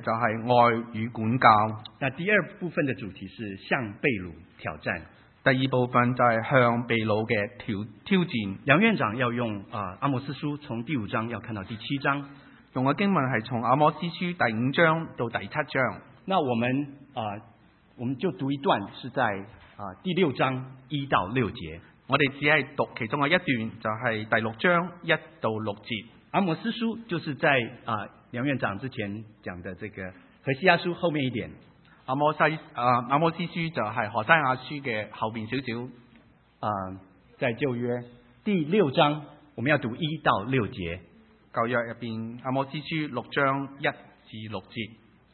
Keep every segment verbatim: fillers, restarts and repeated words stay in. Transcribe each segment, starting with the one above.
就係愛與管教。 那第二部分的主題是向被擄挑戰。 第二部分就係向被擄嘅挑挑戰。 梁院長要用啊阿摩司書從第五章要看到第七章， 用嘅經文係從阿摩司書第五章到第七章。 那我們啊，我們就讀一段，是在啊第六章一到六節。 我哋只係讀其中嘅一段，就係第六章一到六節。 阿摩司書就是在啊梁院長之前講的這個何西阿書後面一點。 阿摩西啊阿摩司書就係何西阿書嘅後邊少少。 啊，在舊約第六章，我們要讀一到六節。 舊約入邊阿摩司書六章一至六節。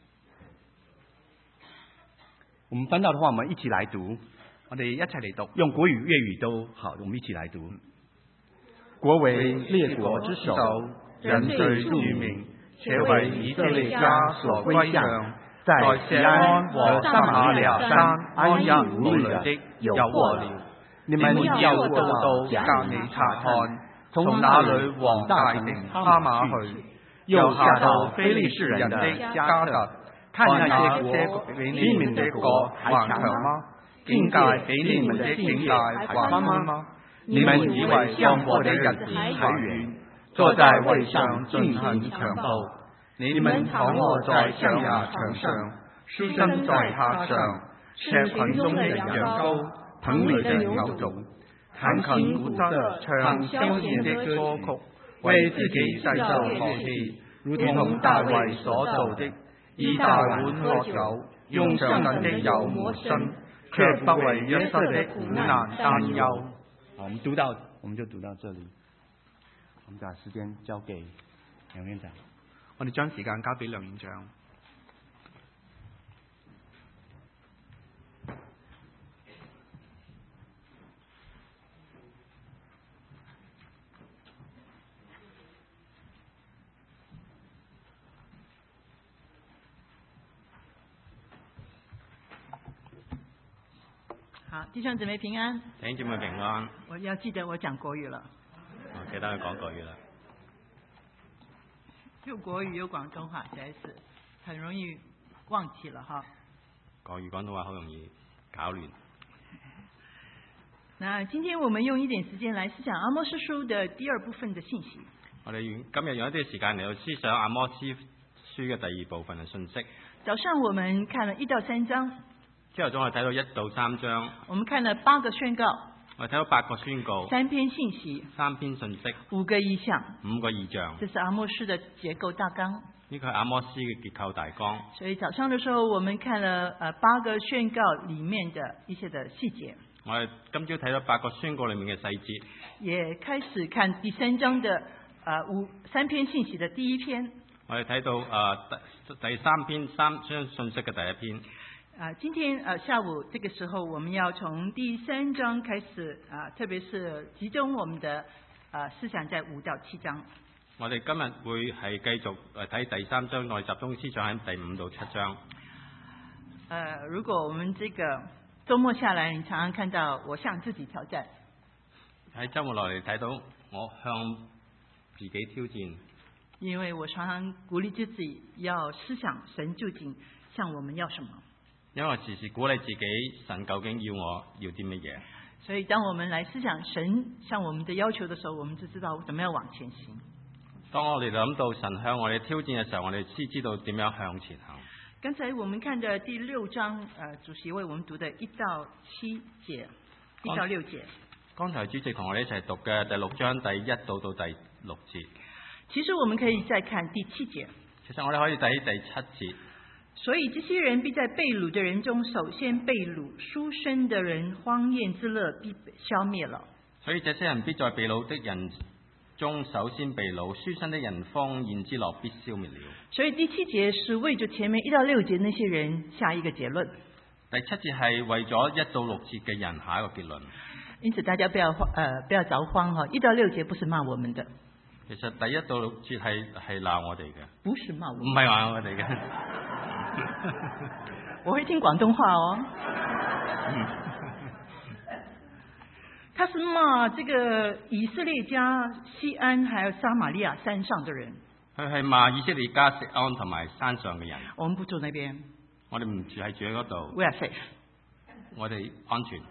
我們翻到的話，我們一起來讀。 我哋一齊嚟讀， 用國語、粵語都好，我們一起來讀。 國為列國之首，人最著名，且為以色列家所歸向，在錫安和撒瑪利亞山安居無慮的有禍了。你們要渡到革尼察看，從那裏往大城哈馬去，又下到非利士人的迦特，看那些比你們的國還強嗎？境界比你們的境界還寬嗎？你們以為向我的日子還遠，坐在位上進行強暴。你們躺臥在象牙牆上，舒身在榻上，吃群中的羊羔，棚裏的牛犢，彈琴鼓瑟，唱消遣的歌曲，為自己製造樂器，如同大衛所做的，以大碗喝酒，用上等的油抹身，卻不為約瑟的苦難擔憂。 好，我們讀到，我們就讀到這裏。我們把時間交給梁院長。 我哋將時間交俾梁院長。 好，弟兄姊妹平安。 弟兄姊妹平安。 我要記得我講國語了。 我記得講國語啦。 又國語又廣東話，實在是很容易忘記了哈。 國語廣東話好容易搞亂。 那今天我們用一點時間來思想阿摩司書的第二部分的信息。 我哋今日用一啲時間嚟到思想阿摩司書嘅第二部分嘅信息。 早上我們看了一到三章。 朝頭早我哋睇到一到三章。我們看了八個宣告。 我哋睇到八個宣告。 三篇信息。 三篇信息。 五個異象。 五個異象。 這是阿摩司的結構大綱。 呢個係阿摩司嘅結構大綱。 所以早上的時候，我們看了呃八個宣告裏面的一些的細節。 我哋今朝睇到八個宣告裏面嘅細節。也開始看第三章的呃五三篇信息的第一篇。 我哋睇到呃第第三篇三章信息嘅第一篇。 啊，今天呃下午這個時候，我們要從第三章開始啊，特別是集中我們的啊思想在五到七章。 我哋今日會係繼續誒睇第三章，內集中思想喺第五到七章。 呃，如果我們這個週末下來，你常常看到我向自己挑戰。 喺週末落嚟睇到我向自己挑戰。 因為我常常鼓勵自己要思想神究竟向我們要什麼。 因為我時時鼓勵自己，神究竟要我要啲乜嘢？ 所以當我們來思想神向我們的要求的時候，我們就知道怎麼樣往前行。 當我哋諗到神向我哋挑戰嘅時候，我哋先知道點樣向前行。 剛才我們看的第六章，呃，主席為我們讀的一到七節，一到六節。 剛才主席同我哋一齊讀嘅第六章第一到到第六節。 其實我們可以再看第七節。 其實我哋可以睇第七節。 所以這些人必在被擄的人中首先被擄，書生的人荒宴之樂必消滅了。 所以這些人必在被擄的人中首先被擄，書生的人荒宴之樂必消滅了。所以第七節是為着前面一到六節那些人下一個結論。 第七節係為咗一到六節嘅人下一個結論。 因此大家不要慌，呃，不要着慌哈。一到六節不是罵我們的。 其實第一到六節係係鬧我哋嘅。 不是罵我們。 唔係話我哋嘅。 我會聽廣東話哦。他是罵這個以色列家西安還有撒瑪利亞山上的人。 佢係罵以色列家錫安同埋山上嘅人。 我們不住那邊我哋唔住係住喺嗰度， ，we are safe。 我哋安全。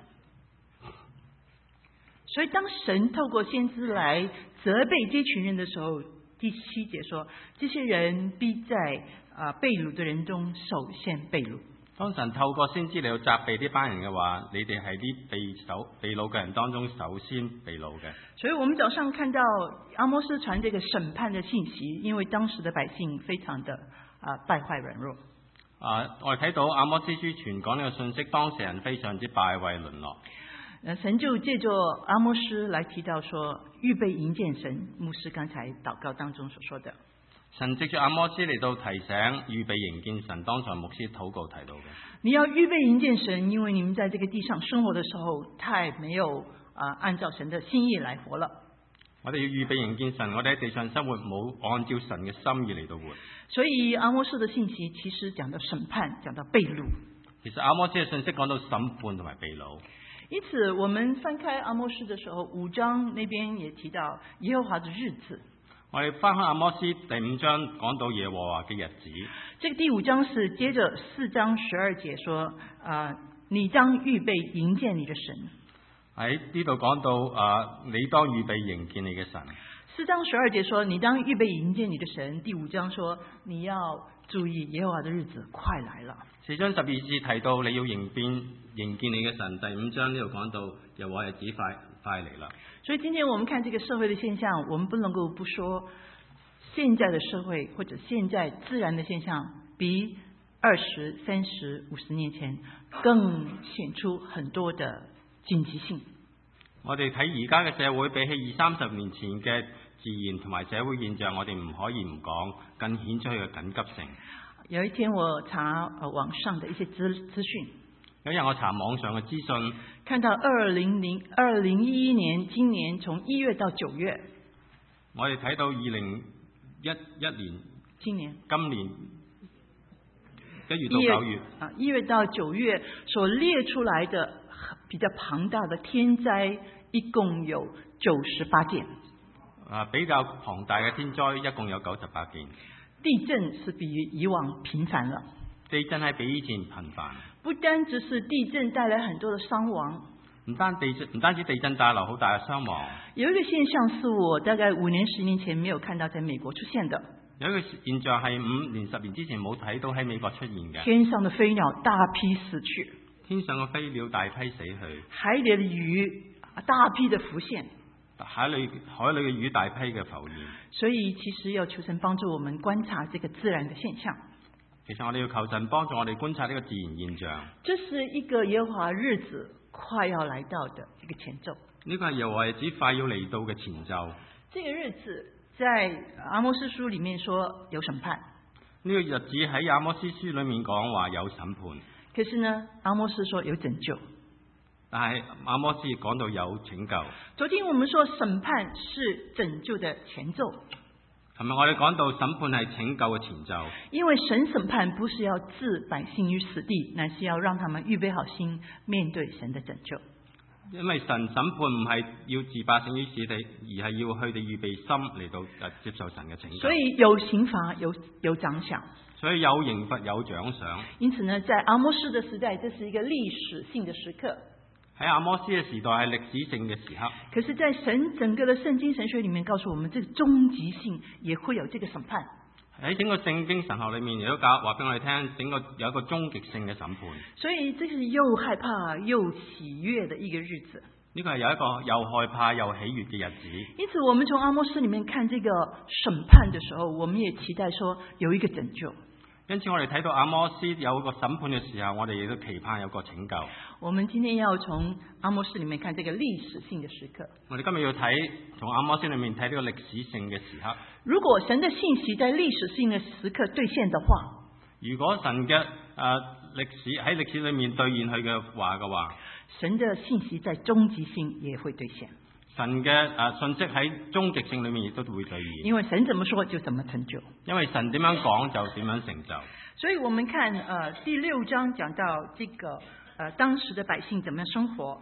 所以當神透過先知來責備這群人的時候，第七節說，這些人必在啊被擄的人中首先被擄。 當神透過先知嚟到責備呢班人嘅話，你哋係啲被首被擄嘅人當中首先被擄嘅。 所以我們早上看到阿摩斯傳這個審判的信息，因為當時的百姓非常的啊敗壞軟弱。 啊，我哋睇到阿摩司書傳講呢個信息，當事人非常之敗壞淪落。 神就借着阿摩斯來提到說，預備迎見神。牧師剛才禱告當中所說的， 神藉住阿摩司嚟到提醒預備迎見神，當場牧師禱告提到嘅。 你要預備迎見神，因為你們在這個地上生活的時候，太沒有啊按照神的心意來活了。 我哋要預備迎見神，我哋喺地上生活冇按照神嘅心意嚟到活。 所以阿摩斯的信息其實講到審判，講到被擄。 其實阿摩司嘅信息講到審判同埋被擄。 因此，我們翻開阿摩斯的時候，五章那邊也提到耶和華的日子。 我哋翻開阿摩司第五章講到耶和華嘅日子。 這個第五章是接着四章十二節說，啊、呃，你當預備迎見你的神。 喺呢度講到啊，你當預備迎見你嘅神。 四章十二節說，你當預備迎見你的神。第五章說，你要注意耶和華的日子快來了。 四章十二節提到你要迎見迎見你嘅神。第五章呢度講到耶和華日子快快嚟啦。 所以今天我們看這個社會的現象，我們不能夠不說，現在的社會或者現在自然的現象，比二十三十五十年前更顯出很多的緊急性。 我哋睇而家嘅社會，比起二三十年前嘅自然同埋社會現象，我哋唔可以唔講，更顯出佢嘅緊急性。 有一天我查網上的一些資資訊， 有一日我查網上嘅資訊， 看到二零零二零一一年，今年從一月到九月， 我哋睇到二零一一年， 今年今年一月到九月啊，一月到九月所列出來的比較龐大的天災，一共有九十八件。 啊，比較龐大嘅天災一共有九十八件。 地震是比以往頻繁了。 地震係比以前頻繁。 不單只是地震帶來很多的傷亡， 唔單地震，唔單止地震帶來好大嘅傷亡。 有一個現象是我大概五年、十年前沒有看到在美國出現的。 有一個現象係五年、十年之前冇睇到喺美國出現嘅。 天上的飛鳥大批死去。 天上嘅飛鳥大批死去。 海裡的魚大批的浮現。 海裏海裏嘅魚大批嘅浮現。 所以其實要求神幫助我們觀察這個自然的現象。 其實我哋要求神幫助我哋觀察呢個自然現象。 這是一個耶和華日子快要來到的一個前奏。 呢個係耶和華日子快要嚟到嘅前奏。 這個日子在阿摩司書裡面說有審判。 呢個日子喺阿摩司書裡面講話有審判。 可是呢，阿摩司說有拯救。 但係阿摩司講到有拯救。 昨天我們說審判是拯救的前奏。 琴日我哋講到審判係拯救嘅前奏。因為神審判不是要置百姓於死地，乃是要讓他們預備好心面對神的拯救。 因為神審判唔係要置百姓於死地，而係要佢哋預備心嚟到誒接受神嘅拯救。 所以有刑罰，有有獎賞。 所以有刑罰，有獎賞。 因此呢，在阿摩司的時代，這是一個歷史性的時刻。 喺阿摩司嘅時代係歷史性嘅時刻。 可是，在神整個的聖經神學裡面，告訴我們，這個終極性也會有這個審判。 喺整個聖經神學裡面，亦都教話俾我哋聽，整個有一個終極性嘅審判。 所以，這是又害怕又喜悅的一個日子。 呢個係有一個又害怕又喜悅嘅日子。 因此，我們從阿摩司裡面看這個審判的時候，我們也期待說有一個拯救。 因此，我哋睇到阿摩司有一個審判嘅時候，我哋亦都期盼有個拯救。 我們今天要從阿摩司裡面看這個歷史性的時刻。 我哋今日要睇從阿摩司裡面睇呢個歷史性嘅時刻。 如果神的信息在歷史性嘅時刻兌現的話， 如果神嘅誒、呃、歷史喺歷史裡面兌現佢嘅話嘅話， 神的信息在終極性也會兌現。 神嘅誒、呃、信息喺終極性裡面亦都會兌現。 因為神怎麼說就怎麼成就。 因為神點樣講就點樣成就。 所以我們看誒、呃、第六章講到這個誒、呃、當時的百姓怎麼樣生活。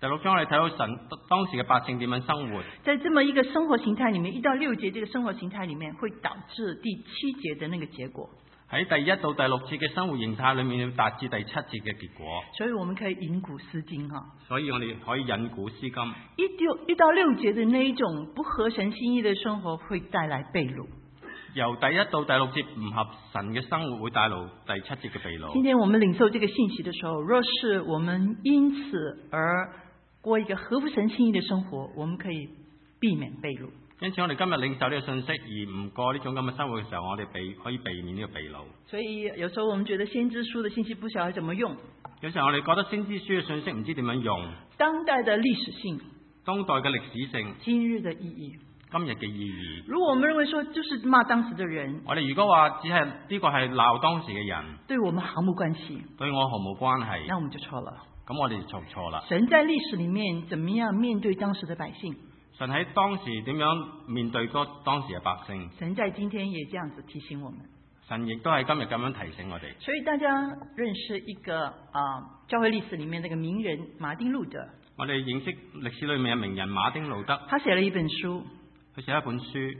第六章我哋睇到神當時嘅百姓點樣生活。 在這麼一個生活形態裡面，一到六節這個生活形態裡面，會導致第七節的那個結果。 喺第一到第六節嘅生活形態裡面，要達至第七節嘅結果。 所以我們可以引古思今哈。 所以我哋可以引古思今。 一到一到六節的那一種不合神心意的生活，會帶來被擄。 由第一到第六節唔合神嘅生活，會帶來第七節嘅被擄。 今天我們領受這個信息的時候，若是我們因此而過一個合乎神心意的生活，我們可以避免被擄。 因此我哋今日領受呢個信息，而唔過呢種咁嘅生活嘅時候，我哋避可以避免呢個被擄。 所以有時候我們覺得先知書的信息不曉得怎麼用。 有時候我哋覺得先知書嘅信息唔知點樣用。 當代的歷史性， 當代嘅歷史性， 今日的意義， 今日嘅意義。 如果我們認為說就是罵當時的人， 我哋如果話只係呢個係鬧當時嘅人， 對我們毫無關係， 對我毫無關係， 那我們就錯了。 咁我哋就做錯啦。 神在歷史裡面怎麼樣面對當時的百姓？ 神喺當時點樣面對嗰當時嘅百姓？ 神在今天也這樣子提醒我們。 神亦都係今日咁樣提醒我哋。 所以大家認識一個啊、呃，教會歷史裡面那個名人馬丁路德。 我哋認識歷史裡面嘅名人馬丁路德。 他寫了一本書。 佢寫一本書。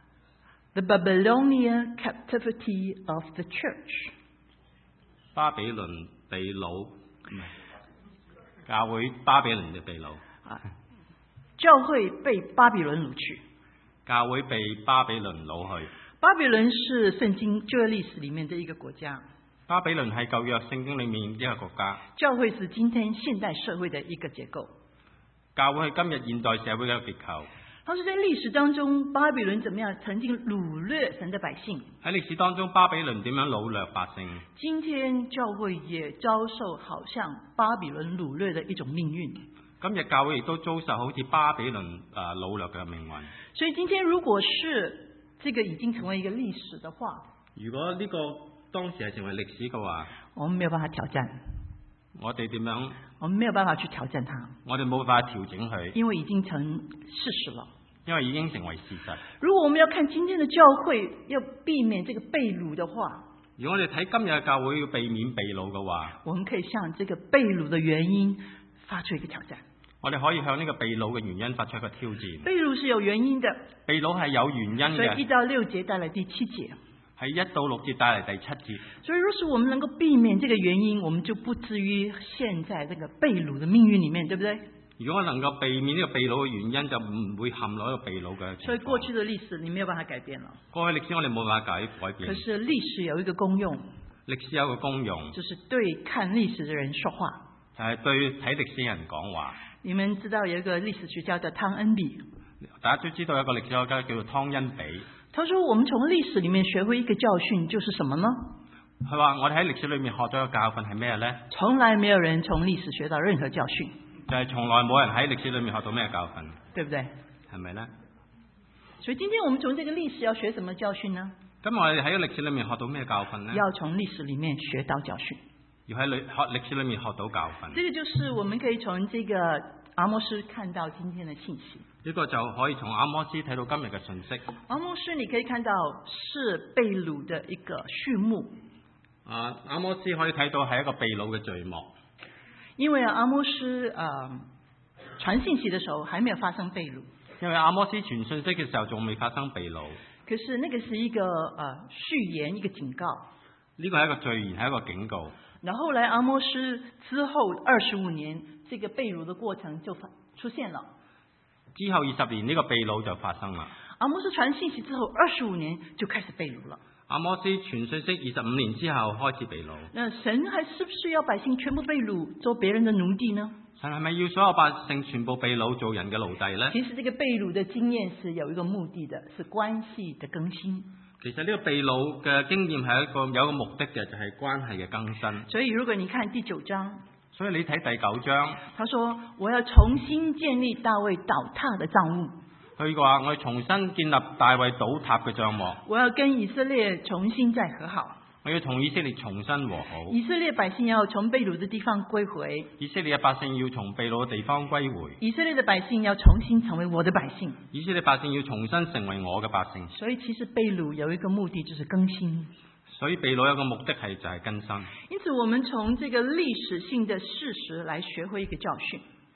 The Babylonian Captivity of the Church。 巴比倫被擄。教會巴比倫嘅被擄。 啊，教會被巴比倫擄去。 教會被巴比倫擄去。 巴比倫是聖經舊約歷史裡面的一個國家。 巴比倫係舊約聖經裡面一個國家。 教會是今天現代社會的一個結構。 教會係今日現代社會嘅一個結構。 他說在歷史當中，巴比倫怎麼樣曾經擄掠神的百姓。 喺歷史當中，巴比倫點樣擄掠百姓？ 今天教會也遭受好像巴比倫擄掠的一種命運。 今日教會亦都遭受好似巴比倫誒擄掠嘅命運。 所以今天如果是這個已經成為一個歷史的話， 如果呢個當時係成為歷史嘅話， 我們沒有辦法挑戰。 我哋點樣？ 我們沒有辦法去挑戰它。 我哋冇辦法調整佢， 因為已經成事實了。 因為已經成為事實。 如果我們要看今天的教會要避免這個被擄的話， 如果我哋睇今日嘅教會要避免被擄嘅話， 我們可以向這個被擄的原因發出一個挑戰。 我哋可以向呢個被擄嘅原因發出一個挑戰。 被擄是有原因的， 被擄係有原因嘅。 所以一到六節帶來第七節， 係一到六節帶嚟第七節。 所以若是我們能夠避免這個原因，我們就不至於陷在這個被擄的命運裡面，對不對？ 如果我能夠避免呢個被擄嘅原因，就唔會陷落一個被擄嘅情況。 所以過去的歷史你沒有辦法改變了。 過去歷史我哋冇辦法改改變。 可是歷史有一個功用， 歷史有一個功用， 就是對看歷史的人說話， 就係對睇歷史嘅人講話。 你們知道有一個歷史學家叫湯恩比， 大家都知道有一個歷史學家叫做湯恩比。 他說我們從歷史裡面學會一個教訓，就是什麼呢？ 佢話我哋喺歷史裡面學咗個教訓係咩呢？ 從來沒有人從歷史學到任何教訓。 就係從來冇人喺歷史裡面學到咩教訓， 對不對？ 係咪呢？ 所以今天我們從這個歷史要學什麼教訓呢？ 咁我哋喺個歷史裡面學到咩教訓呢？ 要從歷史裡面學到教訓。 要喺歷學歷史裡面學到教訓。 這個就是我們可以從這個阿摩司看到今天的信息。 呢個就可以從阿摩司睇到今日嘅信息。 阿摩司你可以看到是被擄的一個序幕。 啊，阿摩司可以睇到係一個被擄嘅序幕。 因為阿摩司啊、呃、傳信息的時候還沒有發生被擄。 因為阿摩司傳信息嘅時候仲未發生被擄。 可是那個是一個呃序言，一個警告。 呢個係一個序言，係一個警告。 然後來阿摩司之後二十五年，這個被擄的過程就發出現了。 之後二十年呢個被擄就發生啦。 阿摩司傳信息之後二十五年就開始被擄了。 阿摩司傳信息二十五年之後開始被擄。 那神還是不是要百姓全部被擄做別人的奴隸呢？ 神係咪要所有百姓全部被擄做人嘅奴隸呢？ 其實這個被擄的經驗是有一個目的的，是關係的更新。 其實呢個被擄嘅經驗係一個有一個目的嘅，就係、是、關係嘅更新。 所以如果你看第九章， 所以你睇第九章， 他說我要重新建立大衛倒塌的帳幕。 佢話我要重新建立大衛倒塌嘅帳幕。 我要跟以色列重新再和好。 我要同以色列重新和好。 以色列百姓要從被擄的地方歸回。 以色列嘅百姓要從被擄嘅地方歸回。 以色列的百姓要重新成為我的百姓。 以色列百姓要重新成為我嘅百姓。 所以其實被擄有一個目的，就是更新。 所以被擄有個目的係就係更新。 因此我們從這個歷史性的事實來學會一個教訓。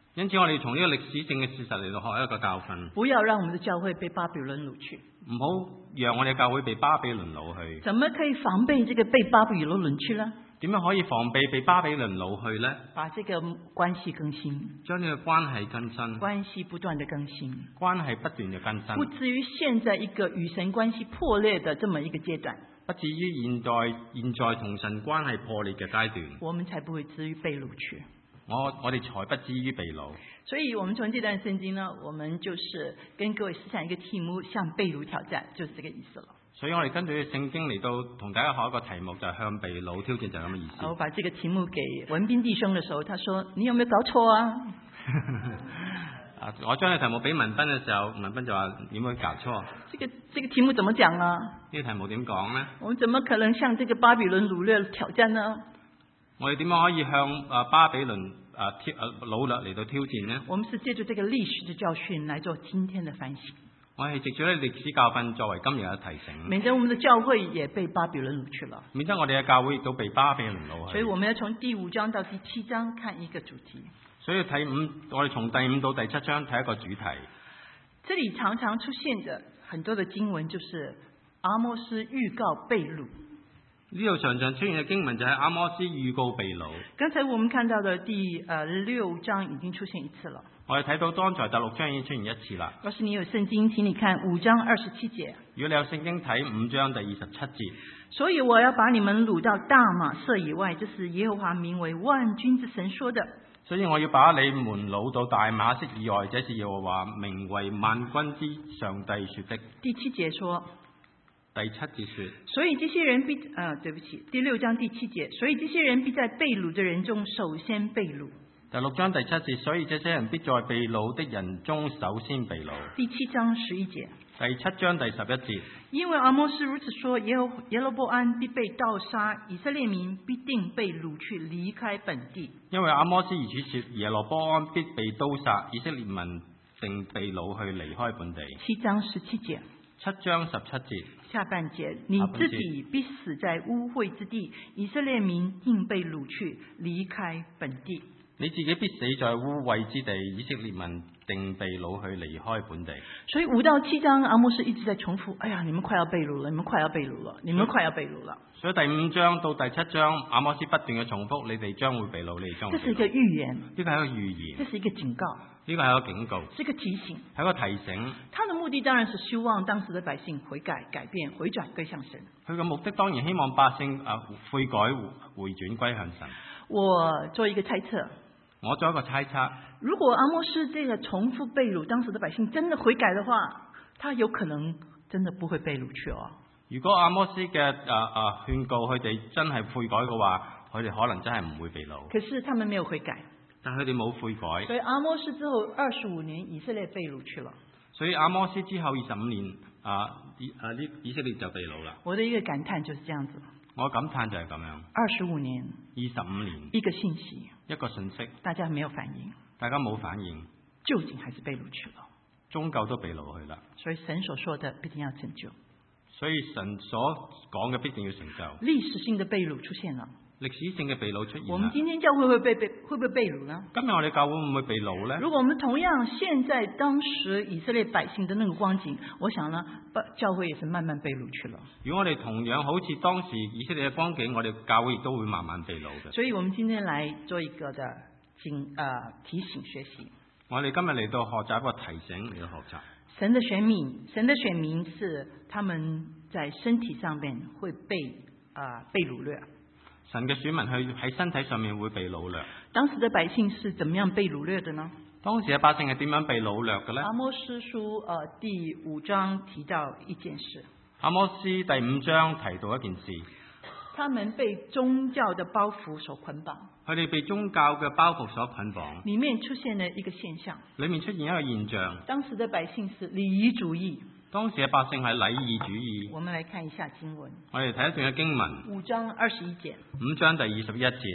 因此我哋從呢個歷史性嘅事實嚟到學一個教訓， 不要讓我們的教會被巴比倫擄去。 唔好讓我哋教會被巴比倫擄去。 怎麼可以防備這個被巴比倫擄去呢？ 點樣可以防備被巴比倫擄去呢？ 把這個關係更新， 將呢個關係更新， 關係不斷的更新， 關係不斷嘅更新， 不至於現在一個與神關係破裂的這麼一個階段， 不至於現在現在同神關係破裂嘅階段， 我們才不會至於被擄去。 我我哋才不至於被擄。 所以我們從這段聖經呢，我們就是跟各位思想一個題目，向被擄挑戰，就是這個意思了。 所以我哋跟住聖經嚟到同大家學一個題目，就係向被擄挑戰，就係咁嘅意思。 我把這個題目給文彬弟兄的時候，他說：你有沒有搞錯啊？ 啊！我將呢個題目俾文彬嘅時候，文彬就話：有冇搞錯？ 這個這個題目怎麼講啊？ 呢個題目點講呢？ 我們怎麼可能向這個巴比倫擄掠挑戰呢？ 我哋點樣可以向啊巴比倫啊挑啊擄掠嚟到挑戰呢？ 我們是借助這個歷史的教訓來做今天的反省。 我係藉住呢歷史教訓作為今日嘅提醒。 免得我們的教會也被巴比倫擄去了。 免得我哋嘅教會亦都被巴比倫擄去。 所以我們要從第五章到第七章看一個主題。 所以睇五，我哋從第五到第七章睇一個主題。 這裡常常出現着很多的經文，就是阿摩斯預告被擄。 呢度常常出現嘅經文就係阿摩斯預告被擄。 剛才我們看到的第呃六章已經出現一次了。 我哋睇到剛才第六章已經出現一次啦。 若是你有聖經，請你看五章二十七節。 如果你有聖經睇五章第二十七節。 所以我要把你們擄到大馬色以外，這是耶和華名為萬軍之神說的。 所以我要把你們擄到大馬色以外，這是耶和華名為萬軍之上帝說的。 第七節說。 第七節說， 所以這些人必，呃，對不起，第六章第七節，所以這些人必在被擄的人中首先被擄。 第六章第七節，所以這些人必在被擄的人中首先被擄。 第七章十一節， 第七章第十一節， 因為阿摩斯如此說，耶和耶羅波安必被盜殺，以色列民必定被擄去離開本地。 因為阿摩斯如此說，耶羅波安必被刀殺，以色列民定被擄去離開本地。 七章十七節， 七章十七節， 下半節，你自己必死在污穢之地，以色列民定被擄去離開本地。 你自己必死在污穢之地，以色列民定被擄去離開本地。 所以五到七章，阿摩斯一直在重複：哎呀，你們快要被擄了，你們快要被擄了，你們快要被擄了。 所以第五章到第七章，阿摩斯不斷嘅重複：你哋將會被擄，你哋將會被擄。 這是一個預言， 呢個係一個預言， 這是一個警告， 呢個係一個警告， 是一個提醒， 係一個提醒。 他的目的當然是希望當時的百姓悔改、改變、回轉歸向神。 佢嘅目的當然希望百姓啊悔改、回轉歸向神。 我做一個猜測。 我做一個猜測，如果阿摩斯這個重複被擄，當時的百姓真的悔改的話，他有可能真的不會被擄去哦。 如果阿摩斯嘅誒誒勸告佢哋真係悔改嘅話，佢哋可能真係唔會被擄。 可是他們沒有悔改， 但佢哋冇悔改。 所以阿摩斯之後二十五年，以色列被擄去了。 所以阿摩斯之後二十五年，啊以啊呢以色列就被擄啦。 我的一個感嘆就是這樣子。 我感嘆就係咁樣。 二十五年， 二十五年， 一個信息， 一個信息， 大家沒有反應， 大家冇反應， 究竟還是被擄去了， 終究都被擄去啦。 所以神所說的必定要成就， 所以神所講嘅必定要成就。 歷史性的被擄出現了。 歷史性嘅被擄出現。 我們今天教會會被被會不會被擄呢？ 今日我哋教會會唔會被擄呢？ 如果我們同樣現在當時以色列百姓的那個光景，我想呢，教會也是慢慢被擄去了。 如果我哋同樣好似當時以色列嘅光景，我哋教會亦都會慢慢被擄嘅。 所以我們今天來做一個的警呃提醒學習。我哋今日嚟到學習一個提醒嚟到學習。 神的選民，神的選民是他們在身體上面會被啊、呃、被擄掠。 神嘅選民去喺身體上面會被擄掠。當時的百姓是怎麼樣被擄掠的呢？ 當時嘅百姓係點樣被擄掠嘅呢？ 阿摩司書呃第五章提到一件事。 阿摩司第五章提到一件事。 他們被宗教的包袱所捆綁。 佢哋被宗教嘅包袱所捆綁。 裡面出現了一個現象。 裡面出現一個現象。 當時的百姓是禮儀主義。 當時嘅百姓係禮儀主義。 我們來看一下經文。 我哋睇一段嘅經文。 五章二十一節。 五章第二十一節。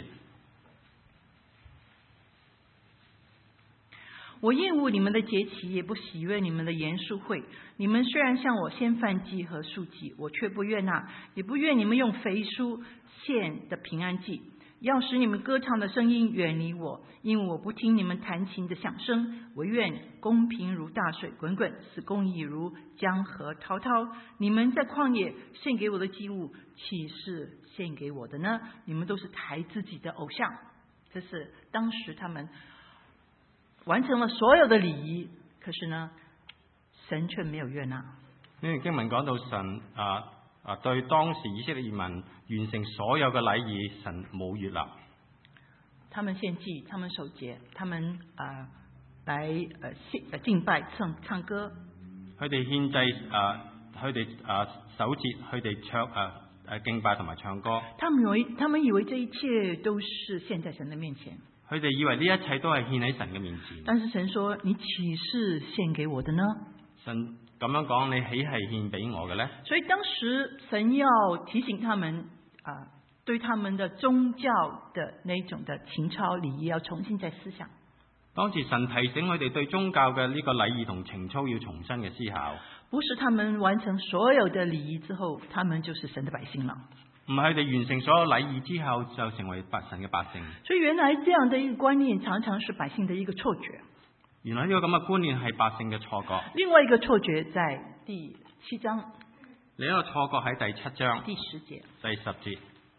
我厭惡你們的節期，也不喜悅你們的嚴肅會。你們雖然向我獻燔祭和素祭，我卻不悅納，也不願你們用肥酥獻的平安祭。 要使你们歌唱的声音远离我，因为我不听你们弹琴的响声。惟愿公平如大水滚滚，使公义如江河滔滔。你们在旷野献给我的祭物，岂是献给我的呢？你们都是抬自己的偶像。这是当时他们完成了所有的礼仪，可是呢，神却没有悦納。呢段經文講到神啊啊對當時以色列民完成所有嘅禮儀，神冇悅納。 他們獻祭，他們守節，他們啊來呃獻敬拜唱唱歌。 佢哋獻祭啊，佢哋啊守節，佢哋唱啊誒敬拜同埋唱歌。 他們以為他們以為這一切都是獻在神的面前。 佢哋以為呢一切都係獻喺神嘅面前。 但是神說：你豈是獻給我的呢？ 神咁樣講，你豈係獻俾我嘅呢？ 所以當時神要提醒他們啊，對他們的宗教的那種的情操禮儀要重新再思想。 當時神提醒佢哋對宗教嘅呢個禮儀同情操要重新嘅思考。 不是他們完成所有的禮儀之後，他們就是神的百姓了。 唔係佢哋完成所有禮儀之後就成為百神嘅百姓。 所以原來這樣的一個觀念，常常是百姓的一個錯覺。 原來呢個咁嘅觀念係百姓嘅錯覺。 另外一個錯覺在第七章。 另一個錯覺喺第七章第十節。 第十節。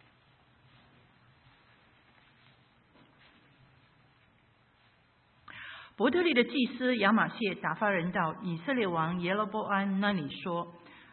伯特利的祭司亞瑪謝打發人到以色列王耶羅波安那裡說：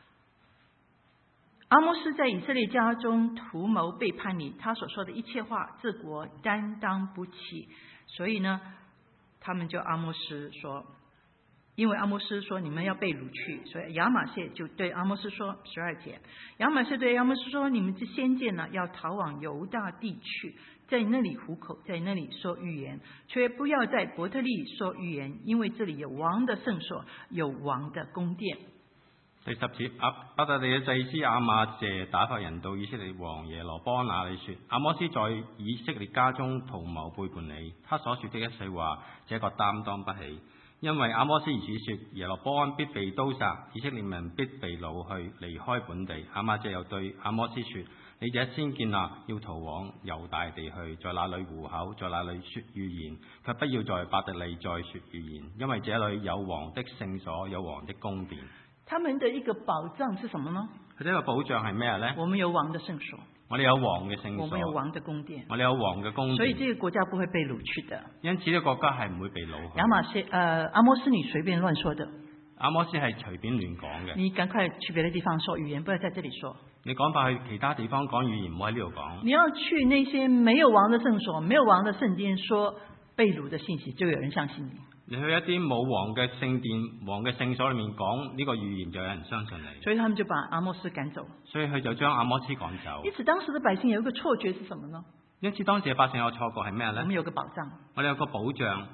阿摩斯在以色列家中圖謀背叛你，他所說的一切話，這國擔當不起。所以呢，他們就阿摩斯說，因為阿摩斯說你們要被擄去，所以亞瑪謝就對阿摩斯說，十二節，亞瑪謝對阿摩斯說：你們這先見呢，要逃往猶大地去，在那裡糊口，在那裡說預言，卻不要在伯特利說預言，因為這裡有王的聖所，有王的宮殿。 第十節，阿伯特利嘅祭司亞瑪謝打發人到以色列王耶羅波安那裡說：阿摩斯在以色列家中圖謀背叛你，他所說的一切話，這個擔當不起。因為阿摩斯如此說，耶羅波安必被刀殺，以色列民必被擄去離開本地。亞瑪謝又對阿摩斯說：你這先見啊，要逃往猶大地去，在那裡糊口，在那裡說預言，卻不要在伯特利再說預言，因為這裡有王的聖所，有王的宮殿。 他們的一個保障是什麼呢？ 佢呢個保障係咩呢？ 我們有王的聖所， 我哋有王嘅聖所， 我們有王的宮殿， 我哋有王嘅宮殿。 所以這個國家不會被擄去的。 因此呢個國家係唔會被擄去。 亞瑪謝，呃，阿摩斯你隨便亂說的。 阿摩斯係隨便亂講嘅。 你趕快去別的地方說語言，不要在這裡說。 你趕快去其他地方講語言，唔好喺呢度講。 你要去那些沒有王的聖所、沒有王的聖殿說被擄的信息，就有人相信你。 你去一啲冇王嘅聖殿、王嘅聖所裏面講呢個語言，就有人相信你。 所以他們就把阿摩斯趕走。 所以佢就將阿摩斯趕走。 因此當時的百姓有一個錯覺是什麼呢？ 因此當時嘅百姓有錯覺係咩呢？ 我們有個保障。 我哋有個保障。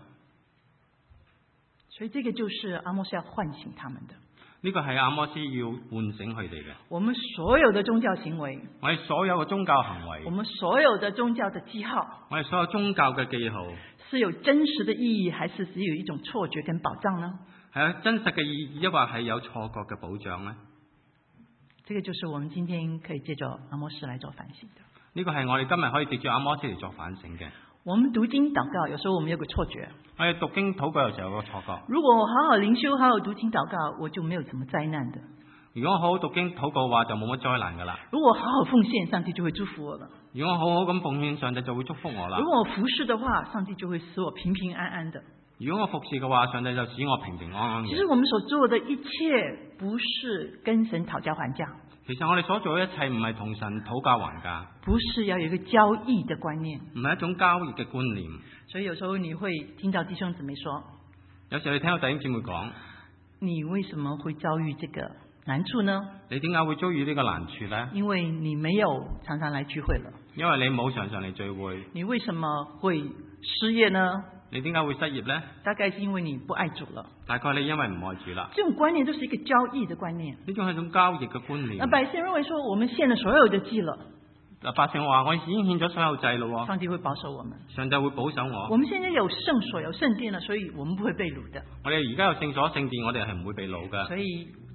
所以這個就是阿摩斯要喚醒他們的。 呢個係阿摩斯要喚醒佢哋嘅。 我們所有的宗教行為， 我哋所有嘅宗教行為， 我們所有的宗教的記號， 我哋所有宗教嘅記號， 是有真實的意義，還是只有一種錯覺跟保障呢？ 係啊，真實嘅意義，抑或係有錯覺嘅保障呢？ 這個就是我們今天可以借着阿摩斯來做反省的。 呢個係我哋今日可以藉住阿摩斯嚟做反省嘅。 我們讀經禱告，有時候我們有個錯覺。 我哋讀經禱告有時候有個錯覺。 如果我好好靈修，好好讀經禱告，我就沒有什麼災難的。 如果我好好讀經禱告嘅話，就冇乜災難噶啦。 如果我好好奉獻，上帝就會祝福我了。 如果我好好咁奉獻，上帝就會祝福我啦。 如果我服侍的話，上帝就會使我平平安安的。 如果我服侍嘅話，上帝就使我平平安安嘅。 其實我們所做的一切，不是跟神討價還價。 其實我哋所做嘅一切唔係同神討價還價， 不是要有一個交易的觀念， 唔係一種交易嘅觀念。 所以有時候你會聽到弟兄姊妹說， 有時候你聽到弟兄姊妹講， 你為什麼會遭遇這個難處呢？ 你點解會遭遇呢個難處呢？ 因為你沒有常常來聚會了。 因為你冇常常嚟聚會。 你為什麼會失業呢？ 你點解會失業呢？ 大概是因為你不愛主了。 大概你因為唔愛主啦。 這種觀念就是一個交易的觀念。 呢種係一種交易嘅觀念。 那百姓認為說，我們獻了所有的祭了。 百姓話我已經獻咗所有祭咯。 上帝會保守我們。 上帝會保守我。 我們現在有聖所有聖殿了，所以我們不會被擄的。 我哋而家有聖所聖殿，我哋係唔會被擄嘅。 所以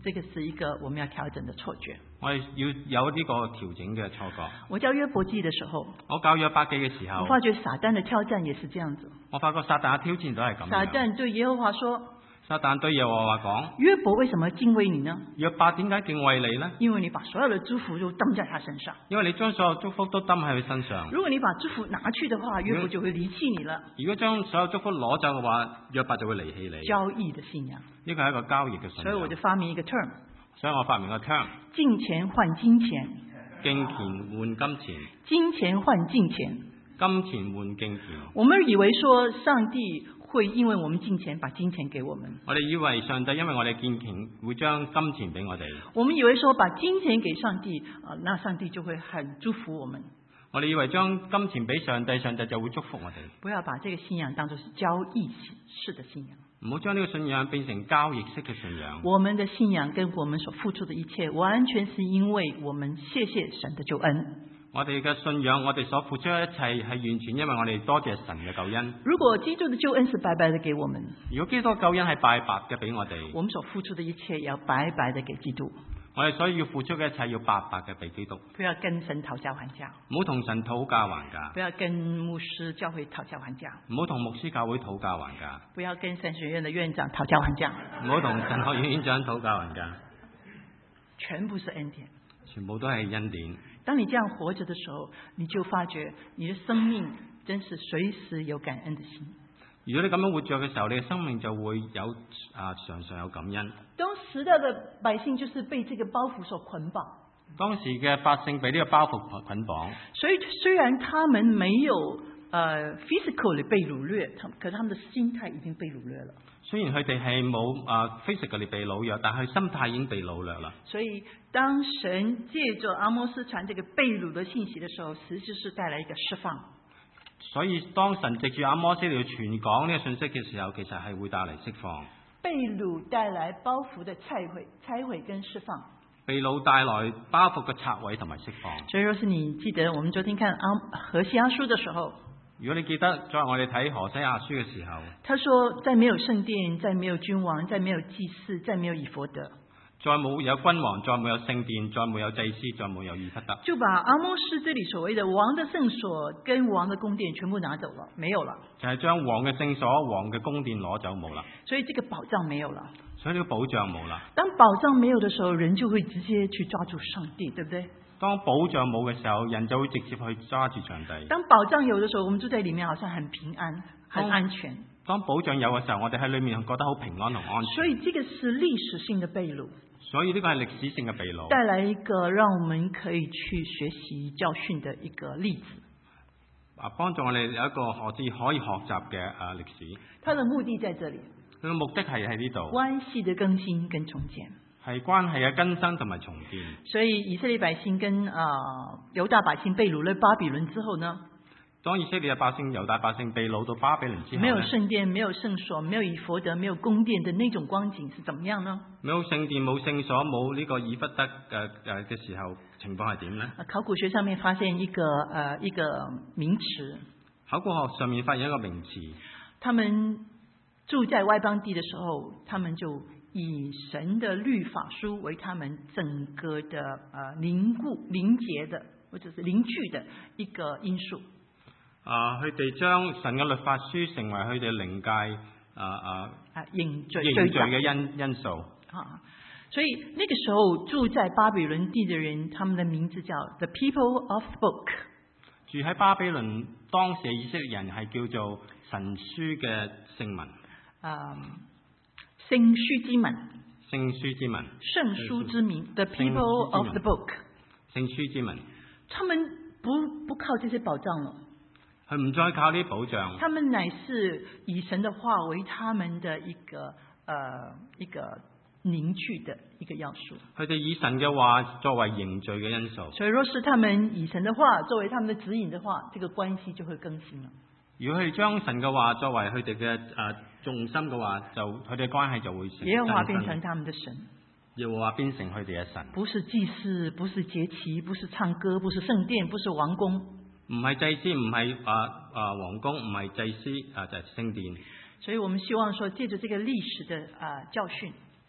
這個是一個我們要調整的錯覺。 我哋要有呢個調整嘅錯覺。 我教約伯記嘅時候， 我教約伯記嘅時候， 我發覺撒旦嘅挑戰也是這樣子。 我發覺撒旦嘅挑戰都係咁樣。 撒旦對耶和華說： 撒旦對耶和華講： 約伯為什麼敬畏你呢？ 約伯點解敬畏你呢？ 因為你把所有的祝福都抌在他身上。 因為你將所有祝福都抌喺佢身上。 如果你把祝福拿去的話，約伯就會離棄你了。 如果將所有祝福攞走嘅話，約伯就會離棄你。 交易的信仰， 呢個係一個交易嘅信仰。 所以我就發明一個 term。 所以我發明個 term。 金錢換金錢。 金錢換金錢。 金錢換金錢。 金錢換金錢。 我們以為說上帝會因為我們金錢把金錢給我們。 我哋以為上帝因為我哋金錢會將金錢俾我哋。 我們以為說把金錢給上帝，啊，那上帝就會很祝福我們。 我哋以為將金錢俾上帝，上帝就會祝福我哋。 不要把這個信仰當作是交易式的信仰。 唔好將呢個信仰變成交易式嘅信仰。 我們的信仰跟我們所付出的一切，完全是因為我們謝謝神的救恩。 我哋嘅信仰，我哋所付出嘅一切係完全因為我哋多謝神嘅救恩。 如果基督的救恩是白白的給我們， 如果基督嘅救恩係白白嘅俾我哋， 我們所付出的一切要白白的給基督。 我哋所以要付出嘅一切要白白嘅俾基督。 不要跟神討價還價， 唔好同神討價還價。 不要跟牧師教會討價還價， 唔好同牧師教會討價還價。 不要跟神學院的院長討價還價， 唔好同神學院院長討價還價。 全部是恩典， 全部都係恩典。 當你這樣活着的時候，你就發覺你的生命真是隨時有感恩的心。 如果你咁樣活着嘅時候，你嘅生命就會有啊常常有感恩。 當時代的百姓就是被這個包袱所捆綁， 當時嘅百姓被呢個包袱捆綁， 所以雖然他們沒有呃 physically 被擄掠，他可是他們的心態已經被擄掠了。 雖然佢哋係冇啊 physically 被擄掠，但係心態已經被擄掠啦。 所以當神借着阿摩斯傳這個被擄的信息的時候，實際是帶來一個釋放。 所以當神藉住阿摩斯嚟傳講呢個信息嘅時候，其實係會帶嚟釋放。 被擄帶來包袱的拆毀、拆毀跟釋放。 被擄帶來包袱嘅拆毀同埋釋放。 所以若是你記得我們昨天看阿何西阿書的時候， 如果你記得昨日我哋睇何西阿書嘅時候， 他說再沒有聖殿，再沒有君王，再沒有祭司，再沒有以弗得。 再冇有君王，再冇有聖殿，再冇有祭司，再冇有以弗得。 就把阿摩斯這裏所謂的王的聖所跟王的宮殿全部拿走了，沒有了。 就係將王嘅聖所、王嘅宮殿攞走冇啦。 所以這個保障沒有了。 所以呢個保障冇啦。 當保障沒有的時候，人就會直接去抓住上帝，對不對？ 當保障冇嘅時候，人就會直接去抓住上帝。 當保障有的時候，我們住在裏面好像很平安、很安全。 當保障有嘅時候，我哋喺裏面覺得好平安同安全。 所以這個是歷史性的被擄。 所以呢個係歷史性嘅被擄， 帶來一個讓我們可以去學習教訓的一個例子。 啊，幫助我哋有一個可以可以學習嘅啊歷史。 它的目的在這裏。 佢嘅目的係喺呢度。 關係的更新跟重建。 係關係嘅更新同埋重建。 所以以色列百姓跟啊、呃、猶大百姓被擄了巴比倫之後呢？ 當以色列嘅百姓、猶大百姓被擄到巴比倫之後， 沒有聖殿、沒有聖所、沒有以弗得、沒有宮殿的那種光景是怎麼樣呢？ 沒有聖殿、冇聖所、冇呢個以弗得嘅誒嘅時候，情況係點呢？ 考古學上面發現一個誒、呃、一個名詞。 考古學上面發現一個名詞。 他們住在外邦地的時候，他們就以神的律法書為他們整個的誒凝固、凝結的或者是凝聚的一個因素。 啊！佢哋將神嘅律法書成為佢哋靈界啊啊認罪認罪嘅因因素。 啊，所以那個時候住在巴比倫地的人，他們的名字叫 The People of the Book。 住喺巴比倫當時嘅以色列人係叫做神書嘅聖民。 啊，聖書之民。 聖書之民。 聖書之民 The People of the Book。 聖書之民。 他們不不靠這些保障了。 佢唔再靠呢啲保障， 他們乃是以神的話為他們的一個，呃，一個凝聚的一個要素。 佢哋以神嘅話作為凝聚嘅因素。 所以若是他們以神的話作為他們的指引的話，這個關係就會更新了。 如果佢哋將神嘅話作為佢哋嘅誒重心嘅話，就佢哋嘅關係就會成。 耶和華變成他們的神。 耶和華變成佢哋嘅神。 不是祭司，不是節期，不是唱歌，不是聖殿，不是王宮。 唔係祭司，唔係啊啊王宮，唔係祭司啊就係聖殿。 所以我們希望說，借着這個歷史的啊教訓，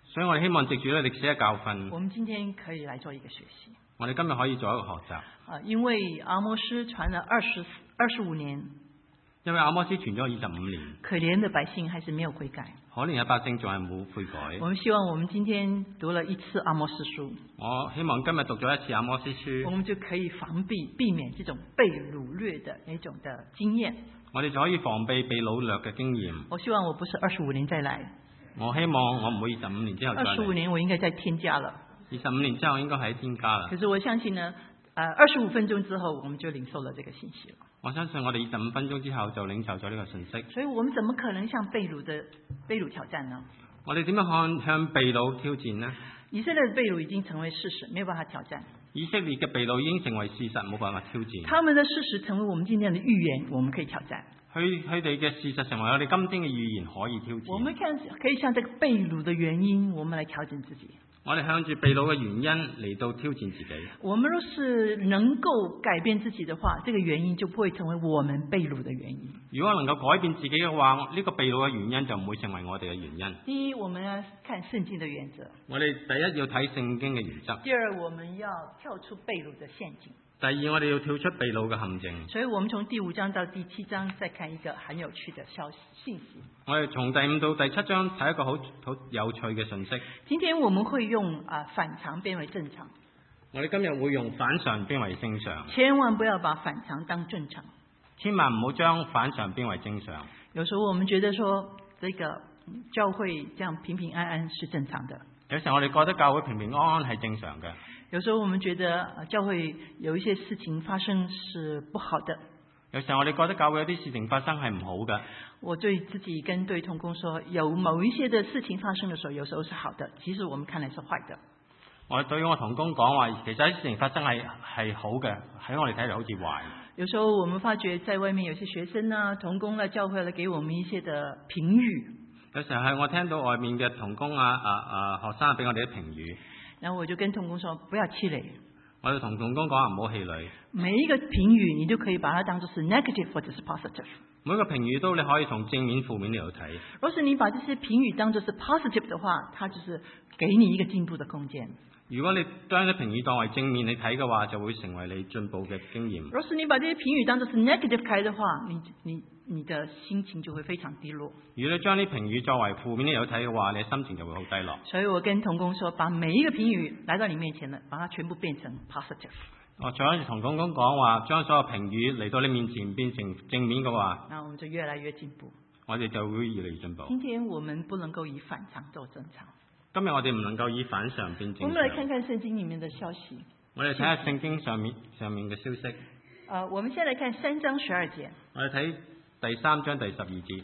所以我哋希望藉住呢歷史嘅教訓， 我們今天可以來做一個學習。 我哋今日可以做一個學習。 啊，因為阿摩斯傳了二十二十五年， 因為阿摩斯傳咗二十五年， 可憐的百姓還是沒有悔改。 可憐嘅百姓仲係冇悔改。 我們希望我們今天讀了一次阿摩斯書， 我希望今日讀咗一次阿摩斯書， 我們就可以防避避免這種被擄掠的那種的經驗。 我哋就可以防備被擄掠嘅經驗。 我希望我不是二十五年再來， 我希望我唔會二十五年之後再嚟。 二十五年我應該再添加了。 二十五年之後應該喺天家啦。 可是我相信呢，呃，二十五分鐘之後我們就領受了這個信息了。 我相信我哋二十五分鐘之後就領受咗呢個信息。 所以我們怎麼可能向被擄的被擄挑戰呢？ 我哋點樣看向被擄挑戰呢？ 以色列的被擄已經成為事實，沒有辦法挑戰。 以色列嘅被擄已經成為事實，冇辦法挑戰。 他們的事實成為我們今天的預言，我們可以挑戰。 佢佢哋嘅事實成為我哋今天嘅預言，可以挑戰。 我們看可以向這個被擄的原因，我們來調整自己。 我哋向住被擄嘅原因嚟到挑戰自己。 我們若是能夠改變自己的話，這個原因就不會成為我們被擄的原因。 如果能夠改變自己嘅話，呢個被擄嘅原因就唔會成為我哋嘅原因。 第一，我們要看聖經的原則。 我哋第一要睇聖經嘅原則。 第二，我們要跳出被擄的陷阱。 第二，我哋要跳出被擄嘅陷阱。 所以我們從第五章到第七章再看一個很有趣的消息信息。 我哋從第五到第七章睇一個好好有趣嘅信息。 今天我們會用啊反常變為正常。 我哋今日會用反常變為正常。 千萬不要把反常當正常。 千萬唔好將反常變為正常。 有時候我們覺得說，這個教會這樣平平安安是正常的。 有時候我哋覺得教會平平安安係正常嘅。 有時候我們覺得教會有一些事情發生是不好的。 有時候我哋覺得教會有啲事情發生係唔好嘅。 我對自己跟對同工說，有某一些的事情發生的時候，有時候是好的，其實我們看來是壞的。 我對我同工講話，其實啲事情發生係係好嘅，喺我哋睇嚟好似壞。 有時候我們發覺在外面有些學生啊、同工啦、教會啦，給我們一些的評語。有時候係我聽到外面嘅同工啊、啊啊學生俾我哋嘅評語。然後我就跟同工說，不要氣餒。我就同同工講話，唔好氣餒。每一個評語你都可以把它當作是 negative 或者是 positive。每一個評語都你可以從正面、負面嚟到睇。若是你把這些評語當作是 positive 的話，它就是給你一個進步的空間。如果你將啲評語當為正面你睇嘅話，就會成為你進步嘅經驗。若是你把這些評語當作是 negative 睇的話，你你你的心情就會非常低落。如果你將啲評語作為負面嚟到睇嘅話，你心情就會好低落。所以我跟同工說，把每一個評語來到你面前了，把它全部變成 positive。我再跟同工工講話，將所有評語嚟到你面前變成正面嘅話，那我們就越來越進步。我哋就會越嚟越進步。今天我們不能夠以反常做正常。今日我哋唔能夠以反常變正常。我們來看看聖經裏面的消息。我哋睇下聖經上面上面嘅消息。啊，我們先來看三章十二節。我哋睇第三章第十二節。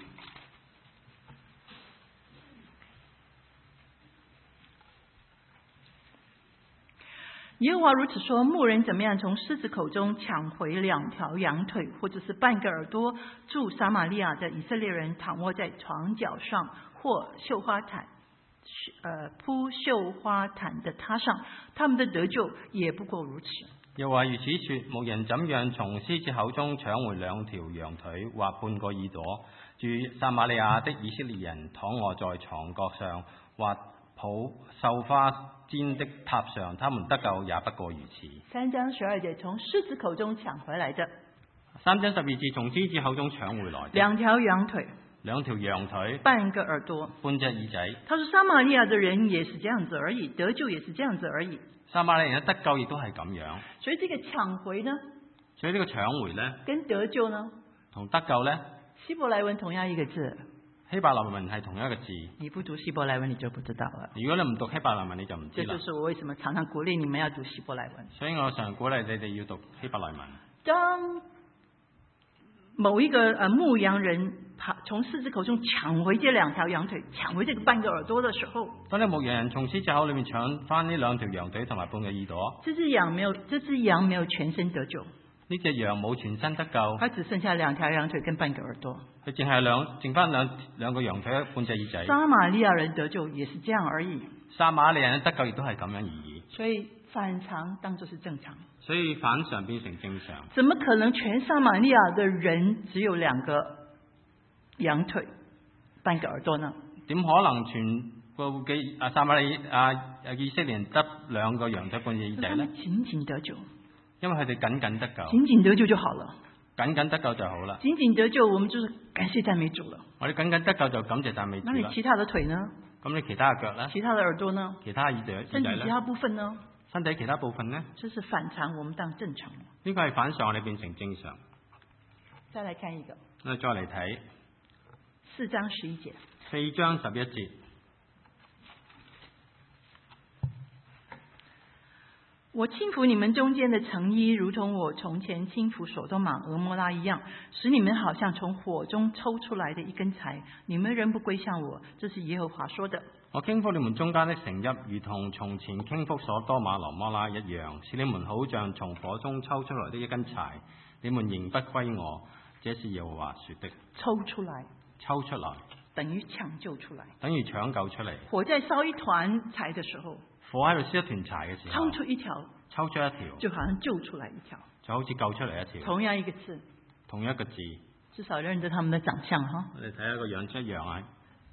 耶和華如此說：牧人怎麼樣從獅子口中搶回兩條羊腿，或者是半個耳朵，住撒瑪利亞的以色列人躺臥在床腳上或繡花毯，呃鋪繡花毯的榻上，他們的得救也不過如此。又話如此說：牧人怎樣從獅子口中搶回兩條羊腿或半個耳朵，住撒瑪利亞的以色列人躺臥在床角上或鋪繡花氈的榻上，他們得救也不過如此。三章十二節從獅子口中搶回來的。三章十二節從獅子口中搶回來的。兩條羊腿。兩條羊腿。半個耳朵。半隻耳仔。他說撒瑪利亞的人也是這樣子而已，得救也是這樣子而已。撒瑪利亞人的得救亦都係咁樣。所以這個搶回呢？所以呢個搶回呢？跟得救呢？同得救呢？希伯來文同樣一個字。希伯來文係同一個字。你不讀希伯來文，你就不知道了。如果你唔讀希伯來文，你就唔知啦。這就是我為什麼常常鼓勵你們要讀希伯來文。所以我常鼓勵你哋要讀希伯來文。當某一個呃牧羊人從獅子口中搶回這兩條羊腿，搶回這個半個耳朵的時候，當呢牧羊人從獅子口裏面搶翻呢兩條羊腿同埋半個耳朵，這隻羊沒有，這隻羊沒有全身得救。呢隻羊冇全身得救，佢只剩下兩條羊腿跟半個耳朵，佢淨係兩剩翻兩兩個羊腿半隻耳仔。撒瑪利亞人得救也是這樣而已。撒瑪利亞人得救亦都係咁樣而已。所以反常當作是正常。所以反常變成正常。怎麼可能全撒瑪利亞的人只有兩個羊腿半個耳朵呢？點可能全個幾啊撒瑪利亞以色列人得兩個羊腿半隻耳仔咧？ 僅僅得救， 因為佢哋僅僅得救， 僅僅得救就好了。 僅僅得救就好啦。 僅僅得救，我們就是感謝讚美主了。 我哋僅僅得救就感謝讚美主啦。 那你其他的腿呢？ 咁你其他嘅腳咧？ 其他的耳朵呢？ 其他耳朵耳仔咧？ 身體其他部分呢？ 身體其他部分呢？ 這是反常，我們當正常。 呢個係反常，我哋變成正常。 再來看一個， 我哋再嚟睇四章十一節。 四章十一節。 我輕撫你們中間的城邑，如同我從前輕撫所多瑪、蛾摩拉一樣，使你們好像從火中抽出來的一根柴。你們仍不歸向我，這是耶和華說的。 我傾覆你們中間的城邑，如同從前傾覆所多瑪、蛾摩拉一樣，使你們好像從火中抽出來的一根柴。你們仍不歸我，這是耶和華說的。 抽出來， 抽出來， 等於搶救出來， 等於搶救出嚟。 火在燒一團柴的時候， 火喺度燒一團柴嘅時候， 抽出一條， 抽出一條， 就好像救出來一條， 就好似救出嚟一條。 同樣一個字， 同一個字， 至少認得他們的長相哈。 我哋睇下個樣一樣啊。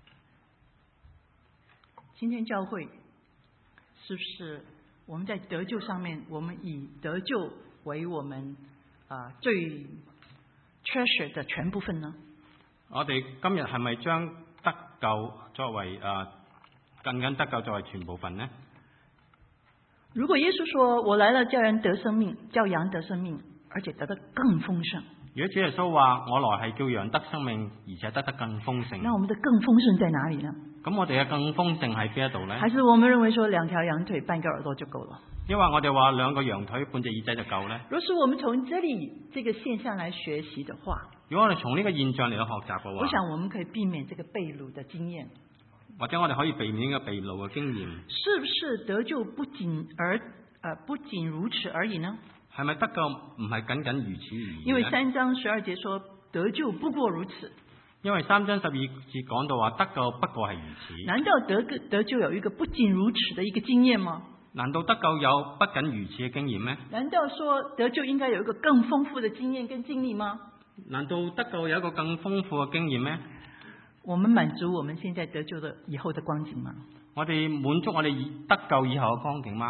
今天教會是不是我們在得救上面，我們以得救為我們啊、呃、最 treasure 的全部分呢？ 我哋今日係咪將得救作為啊僅僅得救作為全部分呢？ 如果耶穌說我來了叫人得生命，叫羊得生命，而且得得更豐盛。 如果主耶穌話我來係叫羊得生命，而且得得更豐盛， 那我們的更豐盛在哪裡呢？ 咁我哋嘅更豐盛喺邊一度呢？ 還是我們認為說兩條羊腿半個耳朵就夠了？ 因為我哋話兩個羊腿半隻耳仔就夠呢？ 若是我們從這裡這個現象來學習的話， 如果我哋從呢個現象嚟到學習嘅話， 我想我們可以避免這個被擄的經驗。 或者我哋可以避免呢個被擄嘅經驗。 是不是得救不僅而呃不僅如此而已呢？ 係咪得救唔係僅僅如此而已？ 因為三章十二節說得救不過如此。 因為三章十二節講到話得救不過係如此。 難道得得救有一個不僅如此的一個經驗嗎？ 難道得救有不僅如此嘅經驗咩？ 難道說得救應該有一個更豐富的經驗跟經歷嗎？ 難道得救有一個更豐富嘅經驗咩？ 我們滿足我們現在得救的以後的光景嗎？ 我哋滿足我哋得救以後嘅光景嗎？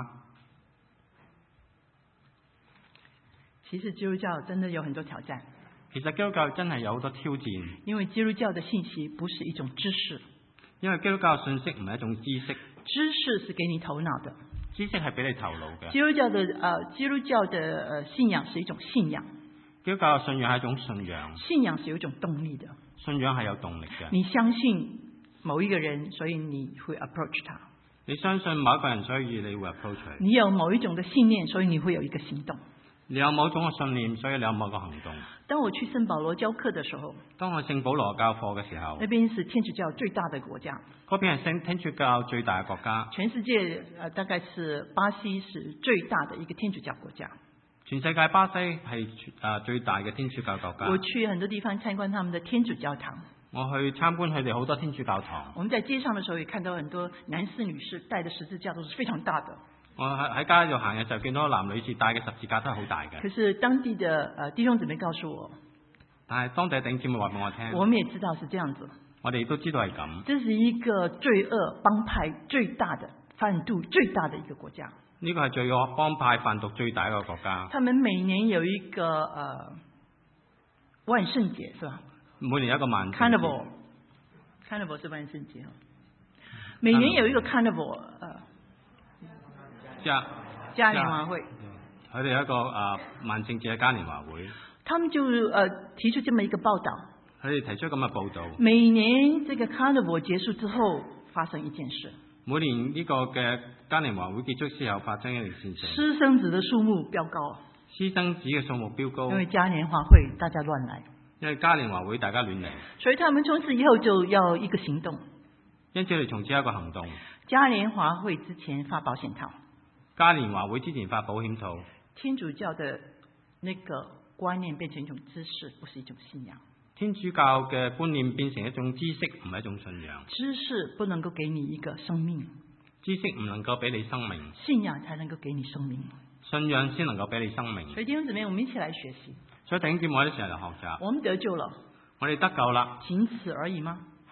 其實基督教真的有很多挑戰。 其實基督教真係有好多挑戰。 因為基督教的信息不是一種知識。 因為基督教信息唔係一種知識。 知識是給你頭腦的。 知識係俾你頭腦嘅。 基督教的呃，基督教的呃信仰是一種信仰。 基督教嘅信仰係一種信仰。 信仰是有一種動力的。信仰係有動力嘅。 你相信某一個人，所以你會 approach 他。 你相信某一個人，所以你會 approach 佢。 你有某一種的信念，所以你會有一個行動。 你有某種嘅信念，所以你有某個行動。 當我去聖保羅教課的時候， 當我聖保羅教課嘅時候， 那邊是天主教最大的國家。 嗰邊係聖天主教最大嘅國家。 全世界呃大概是巴西是最大的一個天主教國家。 全世界巴西係誒最大嘅天主教國家。 我去很多地方參觀他們的天主教堂。 我去參觀佢哋好多天主教堂。 我們在街上的時候也看到很多男士女士帶的十字架都是非常大的。 我喺喺街度行嘅時候，見到男女士帶嘅十字架都係好大嘅。 可是當地的誒弟兄姊妹告訴我， 但係當地嘅弟兄姊妹話俾我聽， 我們也知道是這樣子。 我哋都知道係咁。 這是一個罪惡幫派最大的、販毒最大的一個國家。 呢個係罪惡幫派販毒最大一個國家。 他們每年有一個誒、呃、萬聖節，是吧？ 每年有一個萬聖節。 Carnival，Carnival 是萬聖節。每年有一個 Carnival，呃。 嘉嘉年華會， 佢哋有一個誒萬聖節嘅嘉年華會。 他們就誒、呃、提出這麼一個報道。 佢哋提出咁嘅報導。 每年這個 Carnival 結束之後，發生一件事。 每年呢個嘅嘉年華會結束之後，發生一件事情。 私生子的數目飆高。 私生子嘅數目飆高。 因為嘉年華會大家亂來。 因為嘉年華會大家亂嚟。 所以他們從此以後就要一個行動。 因此，佢哋從此有一個行動。 嘉年華會之前發保險套。 嘉年華會之前發保險套。 天主教的那個觀念變成一種知識，不是一種信仰。 天主教嘅觀念變成一種知識，唔係一種信仰。 知識不能夠給你一個生命， 知識唔能夠俾你生命， 信仰才能夠給你生命。 信仰先能夠俾你生命。 所以弟兄姊妹，我們一起來學習。 所以弟兄姊妹，我哋一齊嚟學習。 我們得救了， 我哋得救啦， 僅此而已嗎？